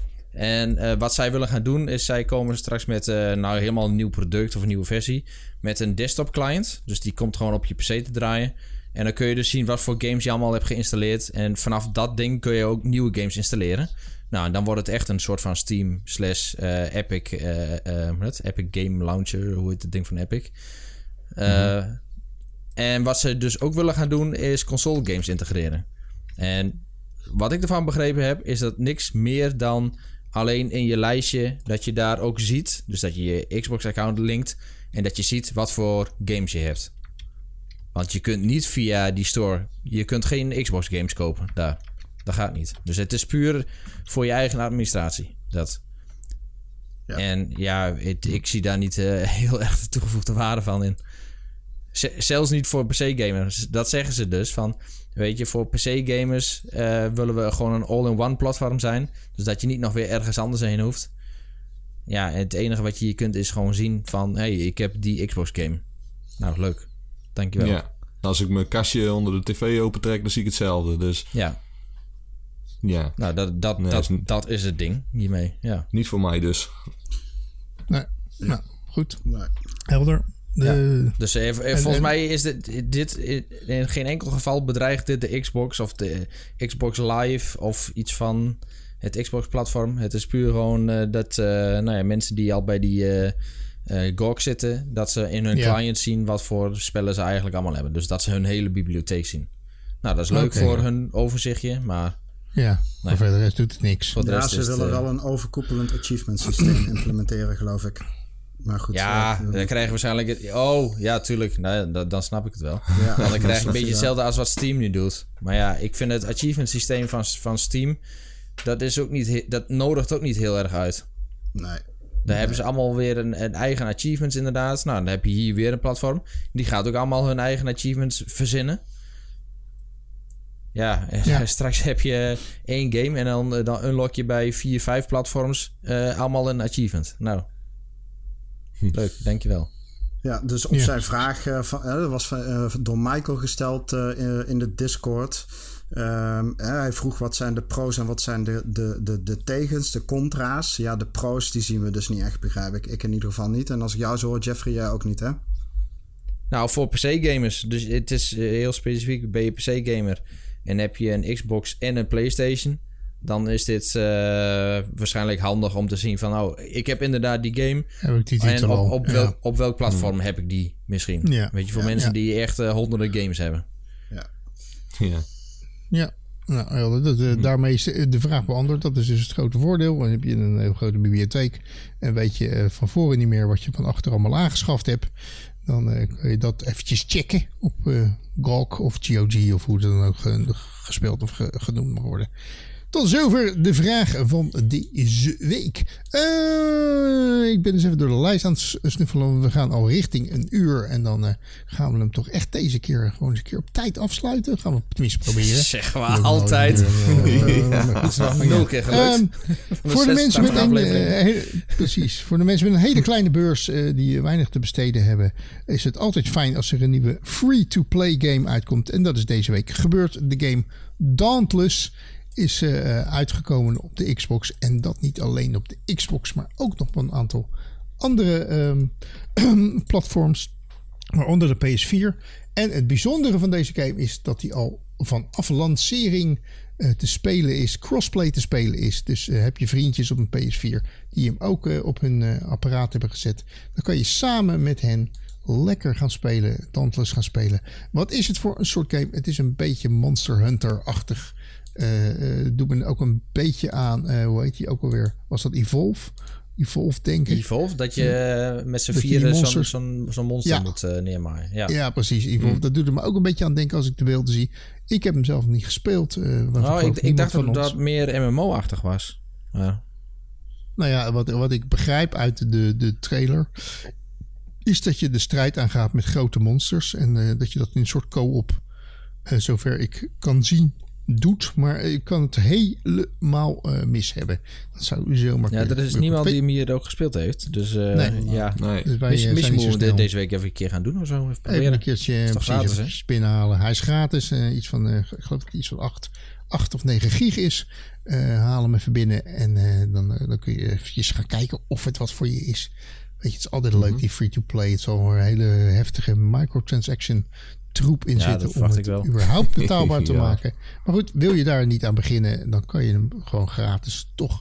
[SPEAKER 3] En uh, wat zij willen gaan doen is... zij komen straks met uh, nou helemaal een nieuw product of een nieuwe versie... met een desktop client. Dus die komt gewoon op je P C te draaien. En dan kun je dus zien wat voor games je allemaal hebt geïnstalleerd. En vanaf dat ding kun je ook nieuwe games installeren. Nou, dan wordt het echt een soort van Steam slash uh, Epic... Uh, uh, wat? Epic Game Launcher, hoe heet het ding van Epic... Uh, mm-hmm. En wat ze dus ook willen gaan doen is console games integreren. En wat ik ervan begrepen heb, is dat niks meer dan alleen in je lijstje dat je daar ook ziet. Dus dat je je Xbox-account linkt en dat je ziet wat voor games je hebt. Want je kunt niet via die store, je kunt geen Xbox-games kopen daar. Dat gaat niet. Dus het is puur voor je eigen administratie. Dat. Ja. En ja, het, ik zie daar niet uh, heel erg de toegevoegde waarde van in. Z- zelfs niet voor P C-gamers. Dat zeggen ze dus. Van, weet je, voor P C-gamers uh, willen we gewoon een all-in-one platform zijn. Dus dat je niet nog weer ergens anders heen hoeft. Ja, het enige wat je hier kunt is gewoon zien van... hé, hey, ik heb die Xbox-game. Nou, leuk. Dankjewel.
[SPEAKER 4] Ja, als ik mijn kastje onder de tv opentrek, dan zie ik hetzelfde. Dus
[SPEAKER 3] ja.
[SPEAKER 4] Ja.
[SPEAKER 3] Nou, dat, dat,
[SPEAKER 4] nee,
[SPEAKER 3] dat,
[SPEAKER 4] is...
[SPEAKER 3] dat is het ding hiermee. Ja.
[SPEAKER 4] Niet voor mij dus.
[SPEAKER 1] Nee, nou, goed.
[SPEAKER 5] Nee.
[SPEAKER 1] Helder. De...
[SPEAKER 3] Ja. Dus even, en, volgens en, mij is dit, dit in geen enkel geval bedreigt dit de Xbox of de Xbox Live of iets van het Xbox-platform. Het is puur gewoon uh, dat uh, nou ja, mensen die al bij die uh, uh, G O G zitten, dat ze in hun ja. client zien wat voor spellen ze eigenlijk allemaal hebben. Dus dat ze hun hele bibliotheek zien. Nou, dat is leuk okay, voor ja. hun overzichtje, maar...
[SPEAKER 1] Ja, nee. Maar voor de rest doet het niks.
[SPEAKER 5] Voor de ja, ze willen het, uh... wel een overkoepelend achievement systeem implementeren, geloof ik. Maar goed,
[SPEAKER 3] ja, uh, dan krijg je waarschijnlijk... Het, oh, ja, tuurlijk. Nou, dan, dan snap ik het wel. Ja, dan krijg je een beetje hetzelfde als wat Steam nu doet. Maar ja, ik vind het achievement systeem van, van Steam... Dat, is ook niet, dat nodigt ook niet heel erg uit.
[SPEAKER 5] Nee.
[SPEAKER 3] Daar
[SPEAKER 5] nee.
[SPEAKER 3] hebben ze allemaal weer een, een eigen achievements inderdaad. Nou, dan heb je hier weer een platform. Die gaat ook allemaal hun eigen achievements verzinnen. Ja,
[SPEAKER 1] Ja.
[SPEAKER 3] straks heb je één game en dan, dan unlock je bij vier, vijf platforms uh, allemaal een achievement. Nou, leuk, dankjewel.
[SPEAKER 5] Ja, dus op
[SPEAKER 1] Ja.
[SPEAKER 5] zijn vraag, uh, van, uh, dat was uh, door Michael gesteld uh, in, in de Discord. Um, uh, hij vroeg wat zijn de pro's en wat zijn de, de, de, de tegens, de contra's. Ja, de pro's die zien we dus niet echt, begrijp ik. Ik in ieder geval niet. En als ik jou zo hoor, Jeffrey, jij ook niet, hè?
[SPEAKER 3] Nou, voor P C-gamers. Dus het is uh, heel specifiek. Ben je P C-gamer en heb je een Xbox en een PlayStation, dan is dit uh, waarschijnlijk handig om te zien van, oh, ik heb inderdaad die game.
[SPEAKER 1] Heb ik die
[SPEAKER 3] En
[SPEAKER 1] titel al.
[SPEAKER 3] op, op,
[SPEAKER 1] Ja.
[SPEAKER 3] wel, op welk platform heb ik die misschien?
[SPEAKER 1] Ja.
[SPEAKER 3] Weet je, voor
[SPEAKER 1] Ja,
[SPEAKER 3] mensen
[SPEAKER 1] ja.
[SPEAKER 3] die echt uh, honderden games hebben.
[SPEAKER 5] Ja.
[SPEAKER 4] Ja.
[SPEAKER 1] Ja, nou, ja, dat, uh, daarmee is de vraag beantwoord. Dat is dus het grote voordeel. Dan heb je een heel grote bibliotheek en weet je uh, van voren niet meer wat je van achter allemaal aangeschaft hebt. Dan uh, kun je dat eventjes checken op uh, G O G of G O G of hoe het dan ook uh, gespeeld of ge- genoemd mag worden. Tot zover de vraag van deze week. Uh, ik ben dus even door de lijst aan het snuffelen. We gaan al richting een uur. En dan uh, gaan we hem toch echt deze keer gewoon eens een keer op tijd afsluiten. Gaan we tenminste proberen.
[SPEAKER 3] Zeggen we altijd. Het is nog nul keer gelukt.
[SPEAKER 1] Um, voor de mensen met een, uh, hele, precies. Voor de mensen met een hele kleine beurs uh, die weinig te besteden hebben, is het altijd fijn als er een nieuwe free-to-play game uitkomt. En dat is deze week gebeurd. De game Dauntless is uh, uitgekomen op de Xbox. En dat niet alleen op de Xbox, maar ook nog op een aantal andere um, platforms, waaronder de P S vier. En het bijzondere van deze game is dat hij al vanaf lancering uh, te spelen is, crossplay te spelen is. Dus uh, heb je vriendjes op een P S vier die hem ook uh, op hun uh, apparaat hebben gezet, dan kan je samen met hen lekker gaan spelen, Dauntless gaan spelen. Wat is het voor een soort game? Het is een beetje Monster Hunter-achtig. Uh, uh, doet me ook een beetje aan, uh, hoe heet die ook alweer? Was dat Evolve? Evolve, denk ik.
[SPEAKER 3] Evolve, dat je uh, met z'n
[SPEAKER 1] Dat je
[SPEAKER 3] vieren
[SPEAKER 1] die
[SPEAKER 3] zo'n,
[SPEAKER 1] monsters-
[SPEAKER 3] zo'n, zo'n monster
[SPEAKER 1] Ja.
[SPEAKER 3] moet uh, neermaaien. Ja.
[SPEAKER 1] Ja, precies. Evolve.
[SPEAKER 3] Hmm.
[SPEAKER 1] Dat doet er me ook een beetje aan denken als ik de beelden zie. Ik heb hem zelf niet gespeeld. Uh, want
[SPEAKER 3] Oh,
[SPEAKER 1] geloof
[SPEAKER 3] ik, ik
[SPEAKER 1] niemand
[SPEAKER 3] dacht
[SPEAKER 1] van
[SPEAKER 3] dat
[SPEAKER 1] ons.
[SPEAKER 3] dat meer M M O-achtig was. Ja.
[SPEAKER 1] Nou ja, wat, wat ik begrijp uit de, de trailer is dat je de strijd aangaat met grote monsters. En uh, dat je dat in een soort co-op, uh, zover ik kan zien, doet. Maar ik kan het helemaal uh, mis hebben. Dat zou zomaar
[SPEAKER 3] Ja,
[SPEAKER 1] kunnen.
[SPEAKER 3] er is niemand die hem hier ook gespeeld heeft. Dus uh,
[SPEAKER 1] Nee.
[SPEAKER 3] ja.
[SPEAKER 4] Nee.
[SPEAKER 1] Dus wij,
[SPEAKER 3] Mis,
[SPEAKER 1] uh,
[SPEAKER 3] misschien
[SPEAKER 1] zijn niet zo
[SPEAKER 3] moeten we
[SPEAKER 1] snel.
[SPEAKER 3] deze week even een keer gaan doen of zo. Even
[SPEAKER 1] Even
[SPEAKER 3] proberen.
[SPEAKER 1] een keertje
[SPEAKER 3] Is toch
[SPEAKER 1] precies
[SPEAKER 3] gratis,
[SPEAKER 1] even
[SPEAKER 3] hè?
[SPEAKER 1] spinnenhalen. Hij is gratis. Uh, iets van, uh, ik geloof dat het iets van acht, acht of negen gig is. Uh, haal hem even binnen. En uh, dan, uh, dan kun je eventjes gaan kijken of het wat voor je is. Weet je, het is altijd
[SPEAKER 3] Mhm.
[SPEAKER 1] leuk die free-to-play. Het zal een hele heftige microtransaction troep in
[SPEAKER 3] Ja, dat
[SPEAKER 1] zitten om
[SPEAKER 3] verwacht
[SPEAKER 1] het
[SPEAKER 3] ik wel.
[SPEAKER 1] überhaupt betaalbaar te
[SPEAKER 4] Ja.
[SPEAKER 1] maken. Maar goed, wil je daar niet aan beginnen, dan kan je hem gewoon gratis toch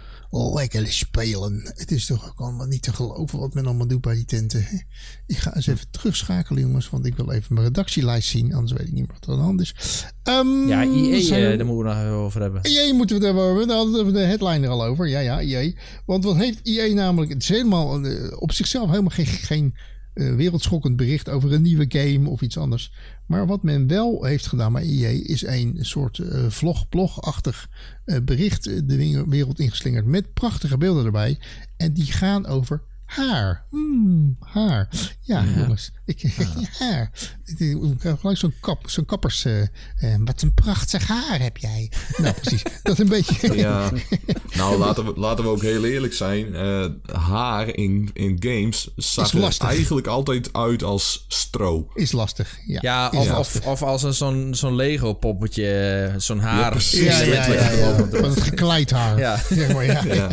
[SPEAKER 1] lekker spelen. Het is toch ook allemaal niet te geloven wat men allemaal doet bij die tenten. Hè? Ik ga eens even terugschakelen, jongens, want ik wil even mijn redactielijst zien, anders weet ik niet meer wat er aan de hand is. Um,
[SPEAKER 3] Ja, I E,
[SPEAKER 1] zijn we-
[SPEAKER 3] uh, daar moeten we nog even over hebben.
[SPEAKER 1] I E moeten we het hebben over. Daar hadden we de headline er al over. Ja, ja, I E. Want wat heeft I E namelijk? Het is helemaal uh, op zichzelf helemaal geen, geen uh, wereldschokkend bericht over een nieuwe game of iets anders. Maar wat men wel heeft gedaan bij I E is een soort uh, vlog-blog-achtig uh, bericht uh, de wereld ingeslingerd met prachtige beelden erbij. En die gaan over haar. Mm, haar. Ja, ja. jongens. Ik, haar. Ik, ik, ik krijg gelijk zo'n, kap, zo'n kappers. Uh, uh, wat een prachtig haar heb jij. Nou, precies. Dat is een beetje.
[SPEAKER 4] Ja. Nou, laten we, laten we ook heel eerlijk zijn. Uh, haar in, in games zag er
[SPEAKER 1] lastig.
[SPEAKER 4] eigenlijk altijd uit als stro.
[SPEAKER 1] Is lastig. Ja,
[SPEAKER 3] Ja,
[SPEAKER 1] is
[SPEAKER 3] of,
[SPEAKER 1] lastig.
[SPEAKER 3] of, of als een, zo'n, zo'n Lego-poppetje, zo'n haar.
[SPEAKER 4] Ja, precies.
[SPEAKER 1] Ja, ja, ja, ja.
[SPEAKER 3] bovenop.
[SPEAKER 1] Van het gekleid haar.
[SPEAKER 3] Ja.
[SPEAKER 1] Zeg maar, ja.
[SPEAKER 4] Ja.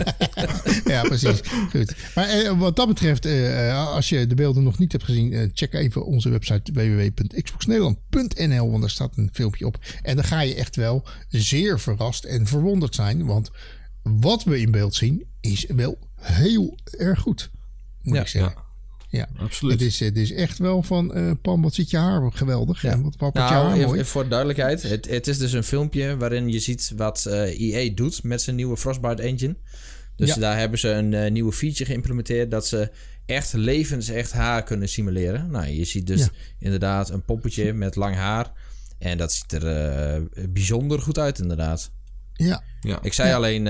[SPEAKER 1] Ja, precies. Goed. Maar eh, wat dat betreft, eh, als je de beelden nog niet hebt gezien, eh, check even onze website w w w punt xbox nederland punt n l, want daar staat een filmpje op. En dan ga je echt wel zeer verrast en verwonderd zijn, want wat we in beeld zien is wel heel erg goed, moet
[SPEAKER 3] Ja.
[SPEAKER 1] ik zeggen. Ja,
[SPEAKER 4] Absoluut.
[SPEAKER 1] Het is, het is echt wel van, uh, Pam, wat zit je haar geweldig.
[SPEAKER 3] Ja.
[SPEAKER 1] En wat wappert je
[SPEAKER 3] Nou,
[SPEAKER 1] haar
[SPEAKER 3] even,
[SPEAKER 1] mooi.
[SPEAKER 3] even voor de duidelijkheid. Het, het is dus een filmpje waarin je ziet wat uh, I E doet met zijn nieuwe Frostbite engine. Dus
[SPEAKER 1] Ja.
[SPEAKER 3] daar hebben ze een uh, nieuwe feature geïmplementeerd dat ze echt levensecht haar kunnen simuleren. Nou, je ziet dus
[SPEAKER 1] Ja.
[SPEAKER 3] inderdaad een poppetje met lang haar. En dat ziet er uh, bijzonder goed uit, inderdaad.
[SPEAKER 1] Ja,
[SPEAKER 4] Ja.
[SPEAKER 3] Ik zei
[SPEAKER 1] Ja.
[SPEAKER 3] alleen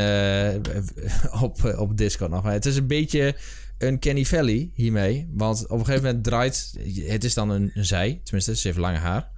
[SPEAKER 3] uh, op, op Discord nog, maar het is een beetje een Kenny Valley hiermee. Want op een gegeven moment draait... Het is dan een, een zij, tenminste, ze heeft lange haar.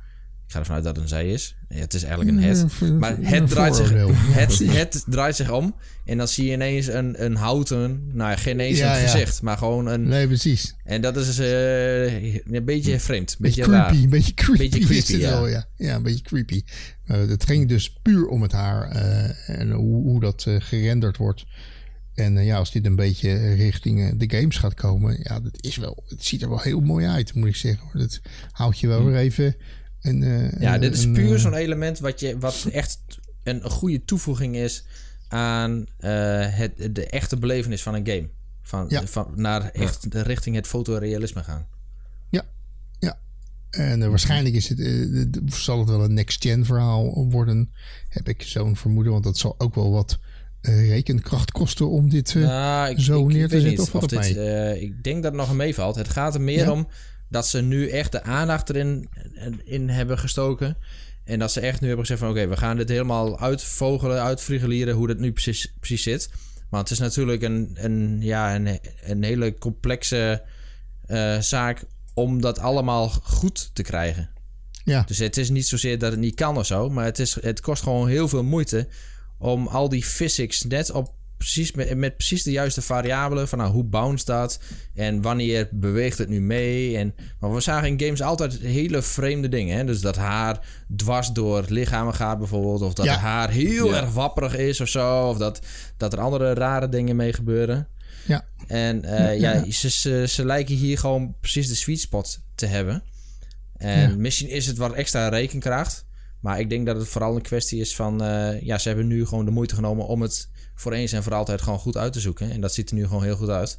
[SPEAKER 3] Ik ga ervan uit dat het een zij is. Ja, het is eigenlijk een het. Maar het draait, zich, het, het draait zich om. En dan zie je ineens een, een houten... Nou ja, geen eens
[SPEAKER 1] Ja,
[SPEAKER 3] een
[SPEAKER 1] ja.
[SPEAKER 3] gezicht. Maar gewoon een...
[SPEAKER 1] Nee, precies.
[SPEAKER 3] En dat is uh, een beetje vreemd. Een beetje,
[SPEAKER 1] Beetje
[SPEAKER 3] raar.
[SPEAKER 1] creepy. Een beetje creepy,
[SPEAKER 3] Beetje
[SPEAKER 1] is
[SPEAKER 3] creepy,
[SPEAKER 1] het
[SPEAKER 3] ja.
[SPEAKER 1] wel, ja. Ja, een beetje creepy. Uh, het ging dus puur om het haar. Uh, en hoe, hoe dat uh, gerenderd wordt. En uh, ja, als dit een beetje richting uh, de games gaat komen... Ja, dat is wel... Het ziet er wel heel mooi uit, moet ik zeggen. Hoor. Dat houdt je wel
[SPEAKER 3] Hmm.
[SPEAKER 1] weer even... Een, uh,
[SPEAKER 3] Ja,
[SPEAKER 1] een,
[SPEAKER 3] dit is
[SPEAKER 1] een,
[SPEAKER 3] puur
[SPEAKER 1] uh,
[SPEAKER 3] zo'n element wat, je, wat echt een, een goede toevoeging is aan uh, het, de echte belevenis van een game. Van,
[SPEAKER 1] Ja.
[SPEAKER 3] van, naar echt ja. richting het fotorealisme gaan.
[SPEAKER 1] Ja, ja. En uh, waarschijnlijk is het, uh, de, zal het wel een next-gen verhaal worden. Heb ik zo'n vermoeden, want dat zal ook wel wat uh, rekenkracht kosten om dit uh,
[SPEAKER 3] nou, ik,
[SPEAKER 1] zo
[SPEAKER 3] ik,
[SPEAKER 1] neer
[SPEAKER 3] ik
[SPEAKER 1] te
[SPEAKER 3] weet
[SPEAKER 1] zetten.
[SPEAKER 3] niet
[SPEAKER 1] Of
[SPEAKER 3] of
[SPEAKER 1] wat
[SPEAKER 3] dit,
[SPEAKER 1] mee?
[SPEAKER 3] uh, ik denk dat het nog meevalt. Het gaat er meer
[SPEAKER 1] Ja.
[SPEAKER 3] om dat ze nu echt de aandacht erin in hebben gestoken. En dat ze echt nu hebben gezegd van... oké, okay, we gaan dit helemaal uitvogelen, uitfrigelieren... hoe dat nu precies, precies zit. Maar het is natuurlijk een, een, ja, een, een hele complexe uh, zaak... om dat allemaal goed te krijgen.
[SPEAKER 1] Ja.
[SPEAKER 3] Dus het is niet zozeer dat het niet kan of zo... maar het, is, het kost gewoon heel veel moeite... om al die physics net op... Precies met, met precies de juiste variabelen van nou, hoe bounce dat en wanneer beweegt het nu mee. En, maar we zagen in games altijd hele vreemde dingen. Hè? Dus dat haar dwars door lichamen gaat bijvoorbeeld. Of dat
[SPEAKER 1] Ja.
[SPEAKER 3] het haar heel
[SPEAKER 4] Ja.
[SPEAKER 3] erg wapperig is of zo. Of dat, dat er andere rare dingen mee gebeuren.
[SPEAKER 1] Ja.
[SPEAKER 3] En uh, ja, ja ze, ze, ze lijken hier gewoon precies de sweet spot te hebben. En
[SPEAKER 1] Ja.
[SPEAKER 3] misschien is het wat extra rekenkracht. Maar ik denk dat het vooral een kwestie is van... Uh, ja, ze hebben nu gewoon de moeite genomen om het voor eens en voor altijd gewoon goed uit te zoeken. En dat ziet er nu gewoon heel goed uit.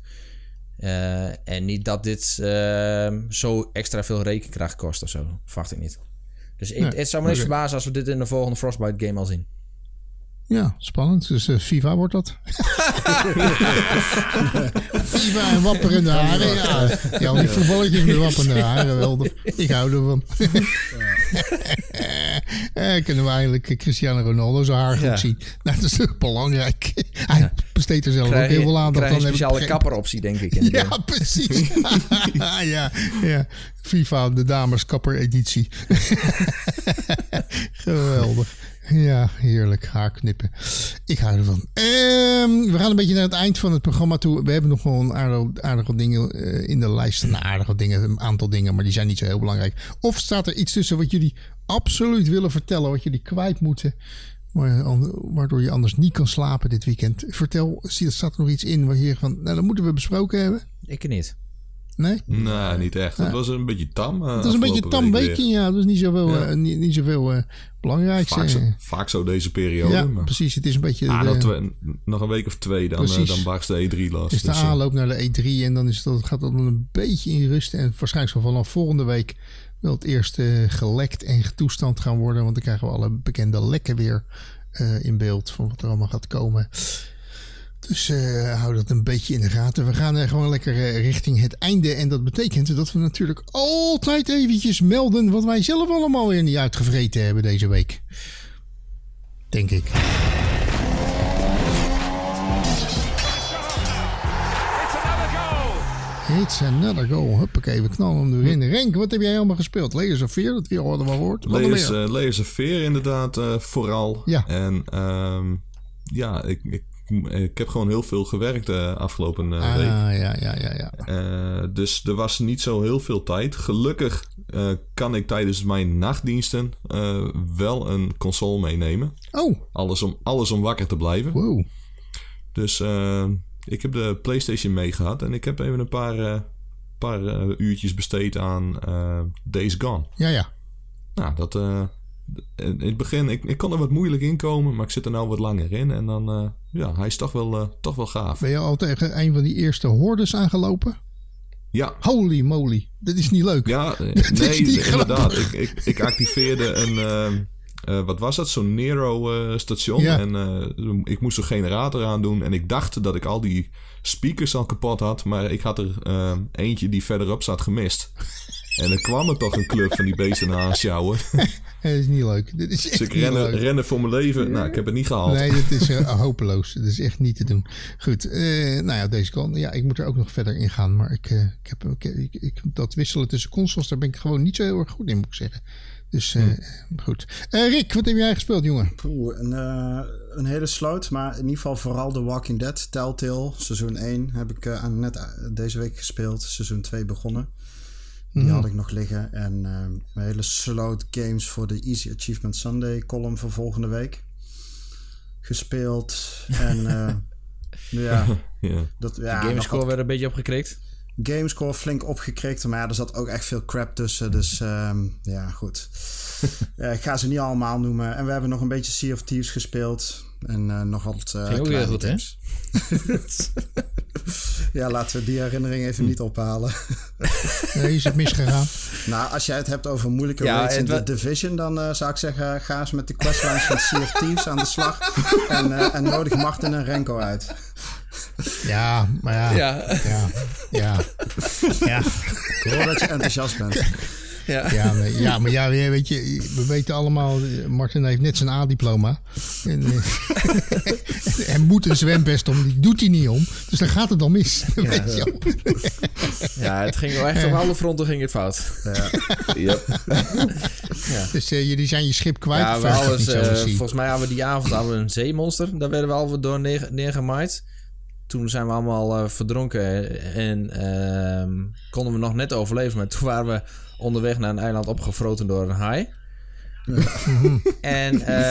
[SPEAKER 3] Uh, en niet dat dit uh, zo extra veel rekenkracht kost of zo. Verwacht ik niet. Dus ik,
[SPEAKER 1] Nee,
[SPEAKER 3] het zou me niet
[SPEAKER 1] oké.
[SPEAKER 3] verbazen als we dit in de volgende Frostbite game al zien.
[SPEAKER 1] Ja, spannend. Dus uh, FIFA wordt dat. FIFA en wapperende haren. Ja, ja, die voetballetjes met wapperende haren. Wel, ik hou ervan. eh, kunnen we eindelijk Cristiano Ronaldo zijn haar goed
[SPEAKER 3] Ja.
[SPEAKER 1] zien. Nou, dat is ook belangrijk. Hij
[SPEAKER 3] Ja.
[SPEAKER 1] besteedt er zelf
[SPEAKER 3] Krijg
[SPEAKER 1] ook heel
[SPEAKER 3] je,
[SPEAKER 1] veel aandacht
[SPEAKER 3] krijg je
[SPEAKER 1] aan.
[SPEAKER 3] een
[SPEAKER 1] heb ik
[SPEAKER 3] speciale
[SPEAKER 1] begrepen.
[SPEAKER 3] kapperoptie, denk ik. In de
[SPEAKER 1] Ja,
[SPEAKER 3] game.
[SPEAKER 1] precies. ja, ja. FIFA, de dameskapper editie. Geweldig. Ja, heerlijk. Haarknippen. Ik hou ervan. Ehm, we gaan een beetje naar het eind van het programma toe. We hebben nog wel een aardig, aardige dingen uh, in de lijst. Een aardige dingen, een aantal dingen, maar die zijn niet zo heel belangrijk. Of staat er iets tussen wat jullie absoluut willen vertellen, wat jullie kwijt moeten, waardoor je anders niet kan slapen dit weekend? Vertel, staat er nog iets in waar je van, nou, dat moeten we besproken hebben?
[SPEAKER 3] Ik niet.
[SPEAKER 1] Nee?
[SPEAKER 4] Nee, niet echt. Het was een beetje tam. Uh,
[SPEAKER 1] Het was een beetje een tam weekje, ja. Het was niet zoveel,
[SPEAKER 4] Ja.
[SPEAKER 1] uh, niet, niet zoveel uh, belangrijks.
[SPEAKER 4] Vaak zo,
[SPEAKER 1] uh.
[SPEAKER 4] vaak zo deze periode.
[SPEAKER 1] Ja,
[SPEAKER 4] maar
[SPEAKER 1] precies. Het is een beetje...
[SPEAKER 4] ah,
[SPEAKER 1] de,
[SPEAKER 4] nog, twee, nog een week of twee, dan, uh,
[SPEAKER 1] Precies.
[SPEAKER 4] dan barst de E drie los.
[SPEAKER 1] het is de
[SPEAKER 4] Dus, uh,
[SPEAKER 1] aanloop naar de E drie en dan is dat, gaat dat dan een beetje in rust. En waarschijnlijk zal vanaf volgende week wel het eerste gelekt en toestand gaan worden. Want dan krijgen we alle bekende lekken weer uh, in beeld van wat er allemaal gaat komen. Dus uh, hou dat een beetje in de gaten. We gaan uh, gewoon lekker uh, richting het einde. En dat betekent dat we natuurlijk altijd eventjes melden wat wij zelf allemaal weer niet uitgevreten hebben deze week. Denk ik. It's another goal. Huppakee, we knallen hem erin. Renk, wat heb jij allemaal gespeeld? Layers of Fear, dat hadden we al gehoord. Wat nog
[SPEAKER 4] Layers,
[SPEAKER 1] meer?
[SPEAKER 4] uh, Layers of Fear inderdaad uh, vooral.
[SPEAKER 1] Ja.
[SPEAKER 4] En um, ja, ik, ik, ik heb gewoon heel veel gewerkt de uh, afgelopen uh,
[SPEAKER 1] ah,
[SPEAKER 4] week.
[SPEAKER 1] ja, ja, ja, ja.
[SPEAKER 4] Uh, dus er was niet zo heel veel tijd. Gelukkig uh, kan ik tijdens mijn nachtdiensten uh, wel een console meenemen.
[SPEAKER 1] Oh.
[SPEAKER 4] Alles om, alles om wakker te blijven.
[SPEAKER 1] Wow.
[SPEAKER 4] Dus uh, ik heb de PlayStation meegehad en ik heb even een paar, uh, paar uh, uurtjes besteed aan uh, Days Gone.
[SPEAKER 1] Ja, ja.
[SPEAKER 4] Nou, dat... Uh, in het begin, ik, ik kon er wat moeilijk in komen, maar ik zit er nou wat langer in. En dan, uh, ja, hij is toch wel, uh, toch wel gaaf.
[SPEAKER 1] Ben je al tegen een van die eerste hordes aangelopen?
[SPEAKER 4] Ja.
[SPEAKER 1] Holy moly, dat is niet leuk.
[SPEAKER 4] Ja, nee, inderdaad. Ik, ik, ik activeerde een, uh, uh, wat was dat? Zo'n Nero uh, station.
[SPEAKER 1] Ja.
[SPEAKER 4] En uh, ik moest een generator aandoen. En ik dacht dat ik al die speakers al kapot had. Maar ik had er uh, eentje die verderop zat gemist. En er kwam er toch een club van die beesten aansjouwen.
[SPEAKER 1] Dat is niet leuk. Dit is echt
[SPEAKER 4] Dus ik
[SPEAKER 1] niet
[SPEAKER 4] rennen,
[SPEAKER 1] leuk.
[SPEAKER 4] rennen voor mijn leven. Nou, ik heb het niet gehaald.
[SPEAKER 1] Nee, dat is uh, hopeloos. Dat is echt niet te doen. Goed, uh, nou ja, deze kant. Ja, ik moet er ook nog verder in gaan. Maar ik, uh, ik heb, ik, ik, ik, dat wisselen tussen consoles, daar ben ik gewoon niet zo heel erg goed in, moet ik zeggen. Dus uh, hm. goed. Uh, Rick, wat heb jij gespeeld, jongen?
[SPEAKER 5] Oeh, een, uh, een hele sloot, maar in ieder geval vooral The Walking Dead, Telltale. Seizoen één heb ik uh, net uh, deze week gespeeld. Seizoen twee begonnen. Die mm. had ik nog liggen. En uh, een hele sloot games voor de Easy Achievement Sunday column voor volgende week. Gespeeld. En uh, ja,
[SPEAKER 4] ja.
[SPEAKER 5] Dat, ja,
[SPEAKER 3] de gamescore op... werd een beetje opgekrikt.
[SPEAKER 5] Gamescore flink opgekrikt, maar ja, er zat ook echt veel crap tussen. Dus um, ja, goed. ja, ik ga ze niet allemaal noemen. En we hebben nog een beetje Sea of Thieves gespeeld. En uh, nog wat uh,
[SPEAKER 3] Ging ook heel goed, hè?
[SPEAKER 5] ja, laten we die herinnering even niet ophalen.
[SPEAKER 1] nee, is het misgegaan?
[SPEAKER 5] Nou, als jij het hebt over moeilijke ja, raids in de Division... dan uh, zou ik zeggen, ga eens met de questlines van Sea of Thieves aan de slag. en, uh, en nodig Martin en Renko uit.
[SPEAKER 1] Ja, maar ja. Ja. Ja. Ja. ja.
[SPEAKER 5] Ik hoor dat je enthousiast bent.
[SPEAKER 1] Ja. Ja, maar, ja, maar ja, weet je, we weten allemaal, Martin heeft net zijn A-diploma. En, uh, en moet een zwembest om, die doet hij niet om. Dus dan gaat het al mis. Ja, weet je al.
[SPEAKER 3] ja het ging wel echt op alle fronten ging het fout. Ja.
[SPEAKER 4] Yep.
[SPEAKER 1] ja. Dus uh, jullie zijn je schip kwijt.
[SPEAKER 3] Ja, we alles, uh, volgens mij hadden we die avond hadden we een zeemonster. Daar werden we al door neer, neergemaaid. Toen zijn we allemaal uh, verdronken en uh, konden we nog net overleven. Maar toen waren we onderweg naar een eiland opgefroten door een haai. en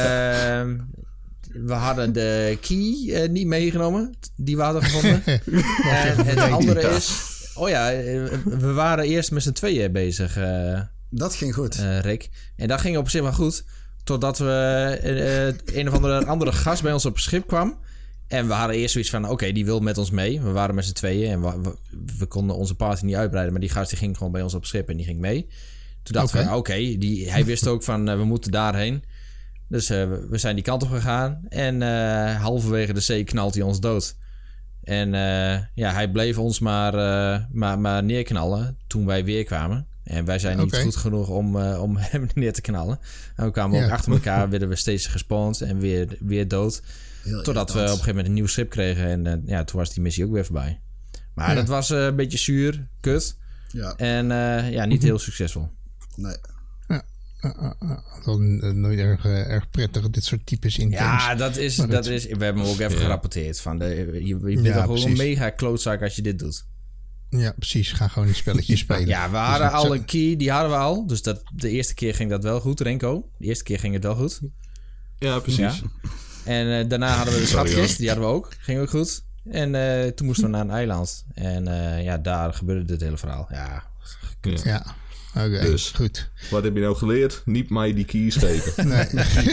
[SPEAKER 3] uh, we hadden de key uh, niet meegenomen, die we hadden gevonden. en, en de andere is... Oh ja, we waren eerst met z'n tweeën bezig. Uh,
[SPEAKER 5] dat ging goed.
[SPEAKER 3] Uh, Rick. En dat ging op zich wel goed. Totdat we uh, een of andere, andere gast bij ons op het schip kwam. En we hadden eerst zoiets van, oké, okay, die wil met ons mee. We waren met z'n tweeën en we, we, we konden onze party niet uitbreiden. Maar die gast die ging gewoon bij ons op het schip en die ging mee. Toen dachten okay. we, oké, okay, hij wist ook van, uh, we moeten daarheen. Dus uh, we zijn die kant op gegaan. En uh, halverwege de zee knalt hij ons dood. En uh, ja, hij bleef ons maar, uh, maar, maar neerknallen toen wij weer kwamen. En wij zijn niet okay. goed genoeg om, uh, om hem neer te knallen. En we kwamen ja. ook achter elkaar, werden we steeds gespawned en weer, weer dood. Heel Totdat we op een gegeven moment een nieuw schip kregen. En uh, ja, toen was die missie ook weer voorbij. Maar ja. dat was uh, een beetje zuur, kut. Ja. En uh, ja, niet heel succesvol.
[SPEAKER 5] Nee.
[SPEAKER 1] Ja, uh, uh, uh, dat is nooit erg, uh, erg prettig, dit soort types in
[SPEAKER 3] ja,
[SPEAKER 1] games.
[SPEAKER 3] dat is, dat dat is... We hebben hem ook even ja. gerapporteerd. Van de, je je bent ja, gewoon een mega klootzak als je dit doet.
[SPEAKER 1] Ja, precies. Ga gewoon een spelletje spelen.
[SPEAKER 3] Ja, we hadden dus al een key, die hadden we al. Dus dat, de eerste keer ging dat wel goed, Renko. De eerste keer ging het wel goed.
[SPEAKER 4] Ja, precies. Ja.
[SPEAKER 3] En uh, daarna hadden we de schatkist, die hadden we ook. Ging ook goed. En uh, toen moesten we naar een eiland. En uh, ja, daar gebeurde dit hele verhaal. Ja,
[SPEAKER 1] kut. Ja. Oké, okay, dus, goed.
[SPEAKER 4] Wat heb je nou geleerd? Niet mij die keys geven. Nee.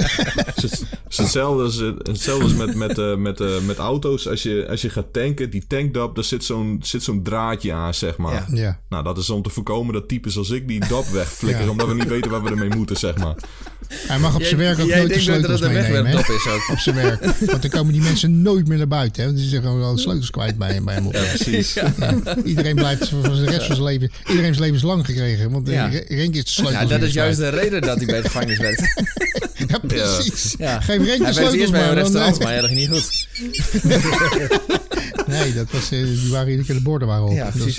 [SPEAKER 4] Het is hetzelfde als, hetzelfde als met, met, uh, met, uh, met auto's. Als je, als je gaat tanken, die tankdop, daar zit zo'n, zit zo'n draadje aan, zeg maar.
[SPEAKER 1] Ja. Ja.
[SPEAKER 4] Nou, dat is om te voorkomen dat types als ik die dop wegflikkeren. Ja. Omdat we niet weten waar we ermee moeten, zeg maar.
[SPEAKER 1] Hij mag op zijn werk ook jij nooit de sleutels dat meenemen. Dat is ook. Op zijn werk. Want dan komen die mensen nooit meer naar buiten. Hè? Want die zijn gewoon de sleutels kwijt bij hem. Bij hem op
[SPEAKER 4] ja, precies. Ja.
[SPEAKER 1] Ja. Iedereen blijft voor de rest van zijn leven... Iedereen zijn leven lang gekregen. Want ja. Renk is de sleutels.
[SPEAKER 3] Ja, dat is juist de reden dat hij bij de gevangenis werkt.
[SPEAKER 1] Ja, precies. Ja. Geef Renk de sleutels.
[SPEAKER 3] Hij werkt eerst bij een restaurant, maar ja, dat ging niet goed.
[SPEAKER 1] Nee, dat was, die waren iedere keer de borden waren op.
[SPEAKER 3] Ja, precies.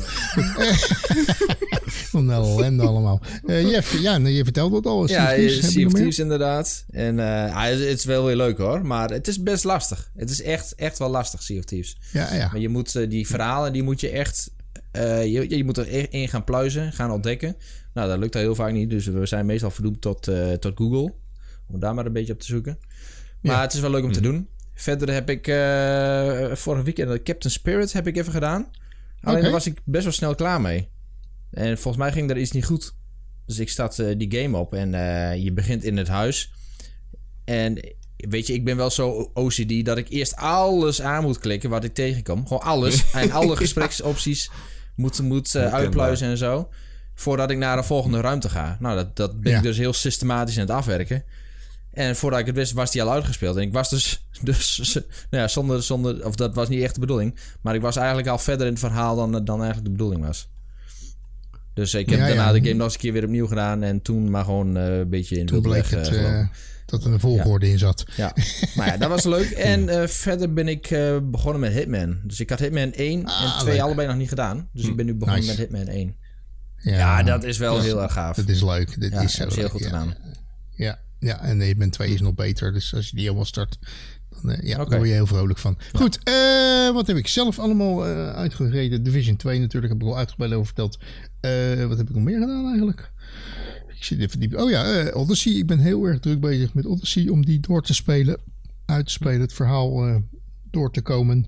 [SPEAKER 1] Wat een ellende allemaal. Uh, Jeff, ja, je vertelt wat al.
[SPEAKER 3] Ja, Sea of Thieves inderdaad. En uh, het is wel weer leuk hoor. Maar het is best lastig. Het is echt, echt wel lastig, Sea of Thieves.
[SPEAKER 1] Ja, ja.
[SPEAKER 3] Maar je moet uh, die verhalen, die moet je echt... Uh, je, je moet erin gaan pluizen, gaan ontdekken. Nou, dat lukt al heel vaak niet. Dus we zijn meestal verdoemd tot, uh, tot Google. Om daar maar een beetje op te zoeken. Maar ja. het is wel leuk om te doen. Verder heb ik uh, vorig weekend de Captain Spirit heb ik even gedaan. Alleen okay. daar was ik best wel snel klaar mee. En volgens mij ging er iets niet goed. Dus ik start uh, die game op en uh, je begint in het huis. En weet je, ik ben wel zo O C D dat ik eerst alles aan moet klikken wat ik tegenkom. Gewoon alles. En alle gespreksopties moet, moet uh, uitpluizen en zo. Voordat ik naar de volgende ruimte ga. Nou, dat, dat ben ja. ik dus heel systematisch aan het afwerken. En voordat ik het wist, was die al uitgespeeld. En ik was dus... dus nou ja, zonder, zonder... Of dat was niet echt de bedoeling. Maar ik was eigenlijk al verder in het verhaal dan, dan eigenlijk de bedoeling was. Dus ik heb ja, daarna ja. de game nog eens een keer weer opnieuw gedaan. En toen maar gewoon uh, een beetje in
[SPEAKER 1] toen
[SPEAKER 3] de
[SPEAKER 1] bleek
[SPEAKER 3] weg,
[SPEAKER 1] het uh, dat er een volgorde
[SPEAKER 3] ja.
[SPEAKER 1] in zat.
[SPEAKER 3] Ja, maar ja, dat was leuk. En uh, verder ben ik uh, begonnen met Hitman. Dus ik had Hitman één ah, en twee leuk. allebei nog niet gedaan. Dus hm. ik ben nu begonnen nice. met Hitman één.
[SPEAKER 1] Ja,
[SPEAKER 3] ja, dat is wel
[SPEAKER 1] dat is,
[SPEAKER 3] heel erg gaaf.
[SPEAKER 1] Dat is leuk. Dat
[SPEAKER 3] ja,
[SPEAKER 1] is zo
[SPEAKER 3] dat is heel
[SPEAKER 1] leuk,
[SPEAKER 3] goed
[SPEAKER 1] ja.
[SPEAKER 3] gedaan.
[SPEAKER 1] Ja, ja, en E B N twee is nog beter. Dus als je die helemaal start, dan, uh, ja,
[SPEAKER 3] okay.
[SPEAKER 1] daar word je heel vrolijk van. Ja. Goed, uh, wat heb ik zelf allemaal uh, uitgereden? Division twee natuurlijk, heb ik al uitgebreid over verteld. Uh, wat heb ik nog meer gedaan eigenlijk? Ik zit even diep. Oh ja, uh, Odyssey. Ik ben heel erg druk bezig met Odyssey om die door te spelen. Uit te spelen, het verhaal uh, door te komen.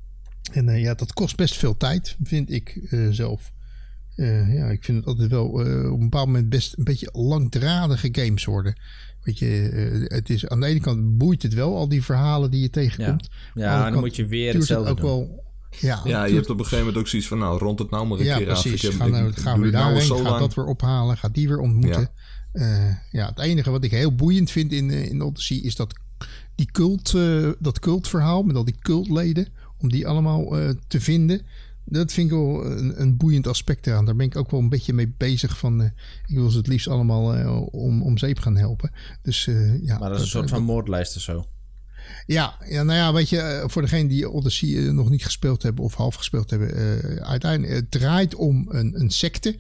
[SPEAKER 1] En uh, ja, dat kost best veel tijd, vind ik uh, zelf. Uh, ja, ik vind het altijd wel uh, op een bepaald moment best een beetje langdradige games worden. Weet je, uh, het is, aan de ene kant boeit het wel, al die verhalen die je tegenkomt.
[SPEAKER 3] Ja, ja dan moet je weer hetzelfde
[SPEAKER 1] het ook
[SPEAKER 3] doen.
[SPEAKER 1] Wel, ja,
[SPEAKER 4] ja, je hebt op een gegeven moment ook zoiets van, nou, rond het nou maar een
[SPEAKER 1] ja,
[SPEAKER 4] keer
[SPEAKER 1] precies.
[SPEAKER 4] af. Ik heb,
[SPEAKER 1] Ga nou,
[SPEAKER 4] ik,
[SPEAKER 1] gaan we daarheen,
[SPEAKER 4] nou
[SPEAKER 1] gaat
[SPEAKER 4] lang.
[SPEAKER 1] dat weer ophalen, gaat die weer ontmoeten. Ja. Uh, ja, het enige wat ik heel boeiend vind in, in Odyssey is dat die cult, uh, dat cultverhaal met al die cultleden, om die allemaal uh, te vinden. Dat vind ik wel een, een boeiend aspect eraan. Daar ben ik ook wel een beetje mee bezig van. Uh, ik wil ze het liefst allemaal uh, om, om zeep gaan helpen. Dus, uh, ja,
[SPEAKER 3] maar dat is een soort van moordlijst of zo.
[SPEAKER 1] Ja, ja, nou ja, weet je, voor degenen die Odyssey uh, nog niet gespeeld hebben of half gespeeld hebben. Uh, uiteindelijk het draait om een, een secte.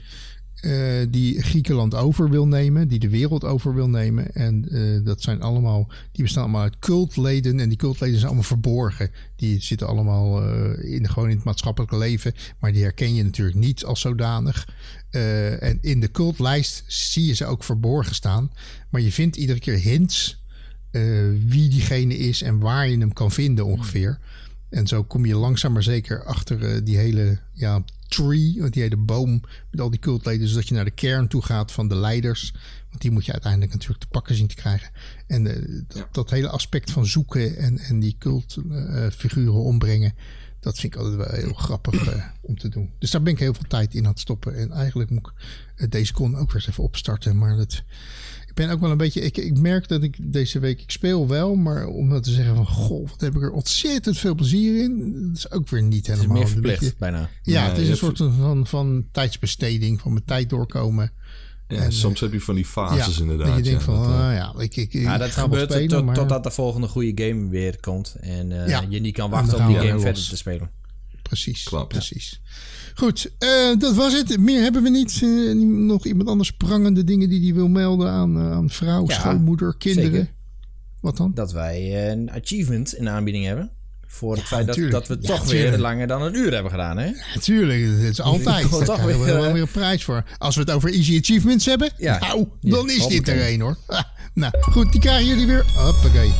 [SPEAKER 1] Uh, die Griekenland over wil nemen, die de wereld over wil nemen. En uh, dat zijn allemaal, die bestaan allemaal uit cultleden. En die cultleden zijn allemaal verborgen. Die zitten allemaal uh, in, gewoon in het maatschappelijke leven. Maar die herken je natuurlijk niet als zodanig. Uh, en in de cultlijst zie je ze ook verborgen staan. Maar je vindt iedere keer hints uh, wie diegene is en waar je hem kan vinden ongeveer. En zo kom je langzaam maar zeker achter uh, die hele ja, tree, die hele boom met al die cultleden, zodat je naar de kern toe gaat van de leiders. Want die moet je uiteindelijk natuurlijk te pakken zien te krijgen. En uh, dat, ja. dat hele aspect van zoeken en, en die cultfiguren uh, ombrengen, dat vind ik altijd wel heel grappig uh, om te doen. Dus daar ben ik heel veel tijd in aan het stoppen. En eigenlijk moet ik uh, deze con ook weer eens even opstarten. Maar dat... Ik ben ook wel een beetje... Ik, ik merk dat ik deze week... Ik speel wel, maar om dat te zeggen van... Goh, wat heb ik er ontzettend veel plezier in. Dat is ook weer niet helemaal...
[SPEAKER 3] Het is meer verplicht,
[SPEAKER 1] beetje,
[SPEAKER 3] bijna.
[SPEAKER 1] Ja,
[SPEAKER 4] nee,
[SPEAKER 1] het is een soort
[SPEAKER 4] hebt...
[SPEAKER 1] van, van tijdsbesteding. Van mijn tijd doorkomen.
[SPEAKER 4] Ja,
[SPEAKER 1] en,
[SPEAKER 4] soms heb je van die fases
[SPEAKER 1] ja,
[SPEAKER 4] inderdaad.
[SPEAKER 1] Dat je denkt
[SPEAKER 4] ja,
[SPEAKER 1] van...
[SPEAKER 4] dat, uh...
[SPEAKER 1] Uh, ja, ik, ik,
[SPEAKER 3] ja, dat
[SPEAKER 1] ik ga
[SPEAKER 3] gebeurt
[SPEAKER 1] wel spelen,
[SPEAKER 3] tot,
[SPEAKER 1] maar...
[SPEAKER 3] totdat de volgende goede game weer komt. En uh, ja, je niet kan wachten op die game verder los. te spelen.
[SPEAKER 1] Precies,
[SPEAKER 4] Klopt,
[SPEAKER 1] precies. Ja. Goed, uh, dat was het. Meer hebben we niet. Uh, nog iemand anders prangende dingen die hij wil melden aan, uh, aan vrouw, ja, schoonmoeder, kinderen.
[SPEAKER 3] Zeker.
[SPEAKER 1] Wat dan?
[SPEAKER 3] Dat wij uh, een achievement in de aanbieding hebben. Voor het
[SPEAKER 1] ja,
[SPEAKER 3] feit dat, dat we
[SPEAKER 1] ja,
[SPEAKER 3] toch
[SPEAKER 1] tuurlijk.
[SPEAKER 3] weer langer dan een uur hebben gedaan. Hè?
[SPEAKER 1] Ja, tuurlijk, dat is altijd. Daar krijgen we weer, uh, weer een prijs voor. Als we het over easy achievements hebben, ja. nou, dan is ja, dit er een hoor. Ah, nou, goed, die krijgen jullie weer. Hoppakee.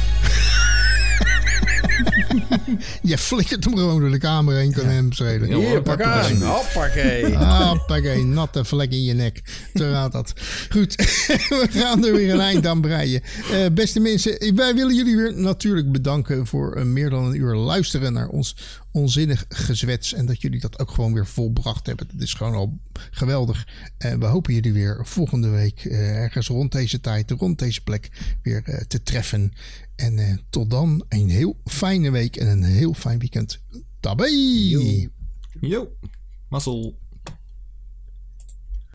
[SPEAKER 1] Je flikkert hem gewoon door de kamer heen, kan ja. hem schelen.
[SPEAKER 3] Hier, pak aan. Hoppakee.
[SPEAKER 1] Hoppakee, natte vlek in je nek. Zo gaat dat. Goed, we gaan er weer een eind aan breien. Uh, beste mensen, wij willen jullie weer natuurlijk bedanken voor uh, meer dan een uur luisteren naar ons onzinnig gezwets. En dat jullie dat ook gewoon weer volbracht hebben. Dat is gewoon al geweldig. Uh, we hopen jullie weer volgende week uh, ergens rond deze tijd, rond deze plek weer uh, te treffen. En uh, tot dan een heel fijne week en een heel fijn weekend. Tabé!
[SPEAKER 4] Yo, Yo. Mazzel.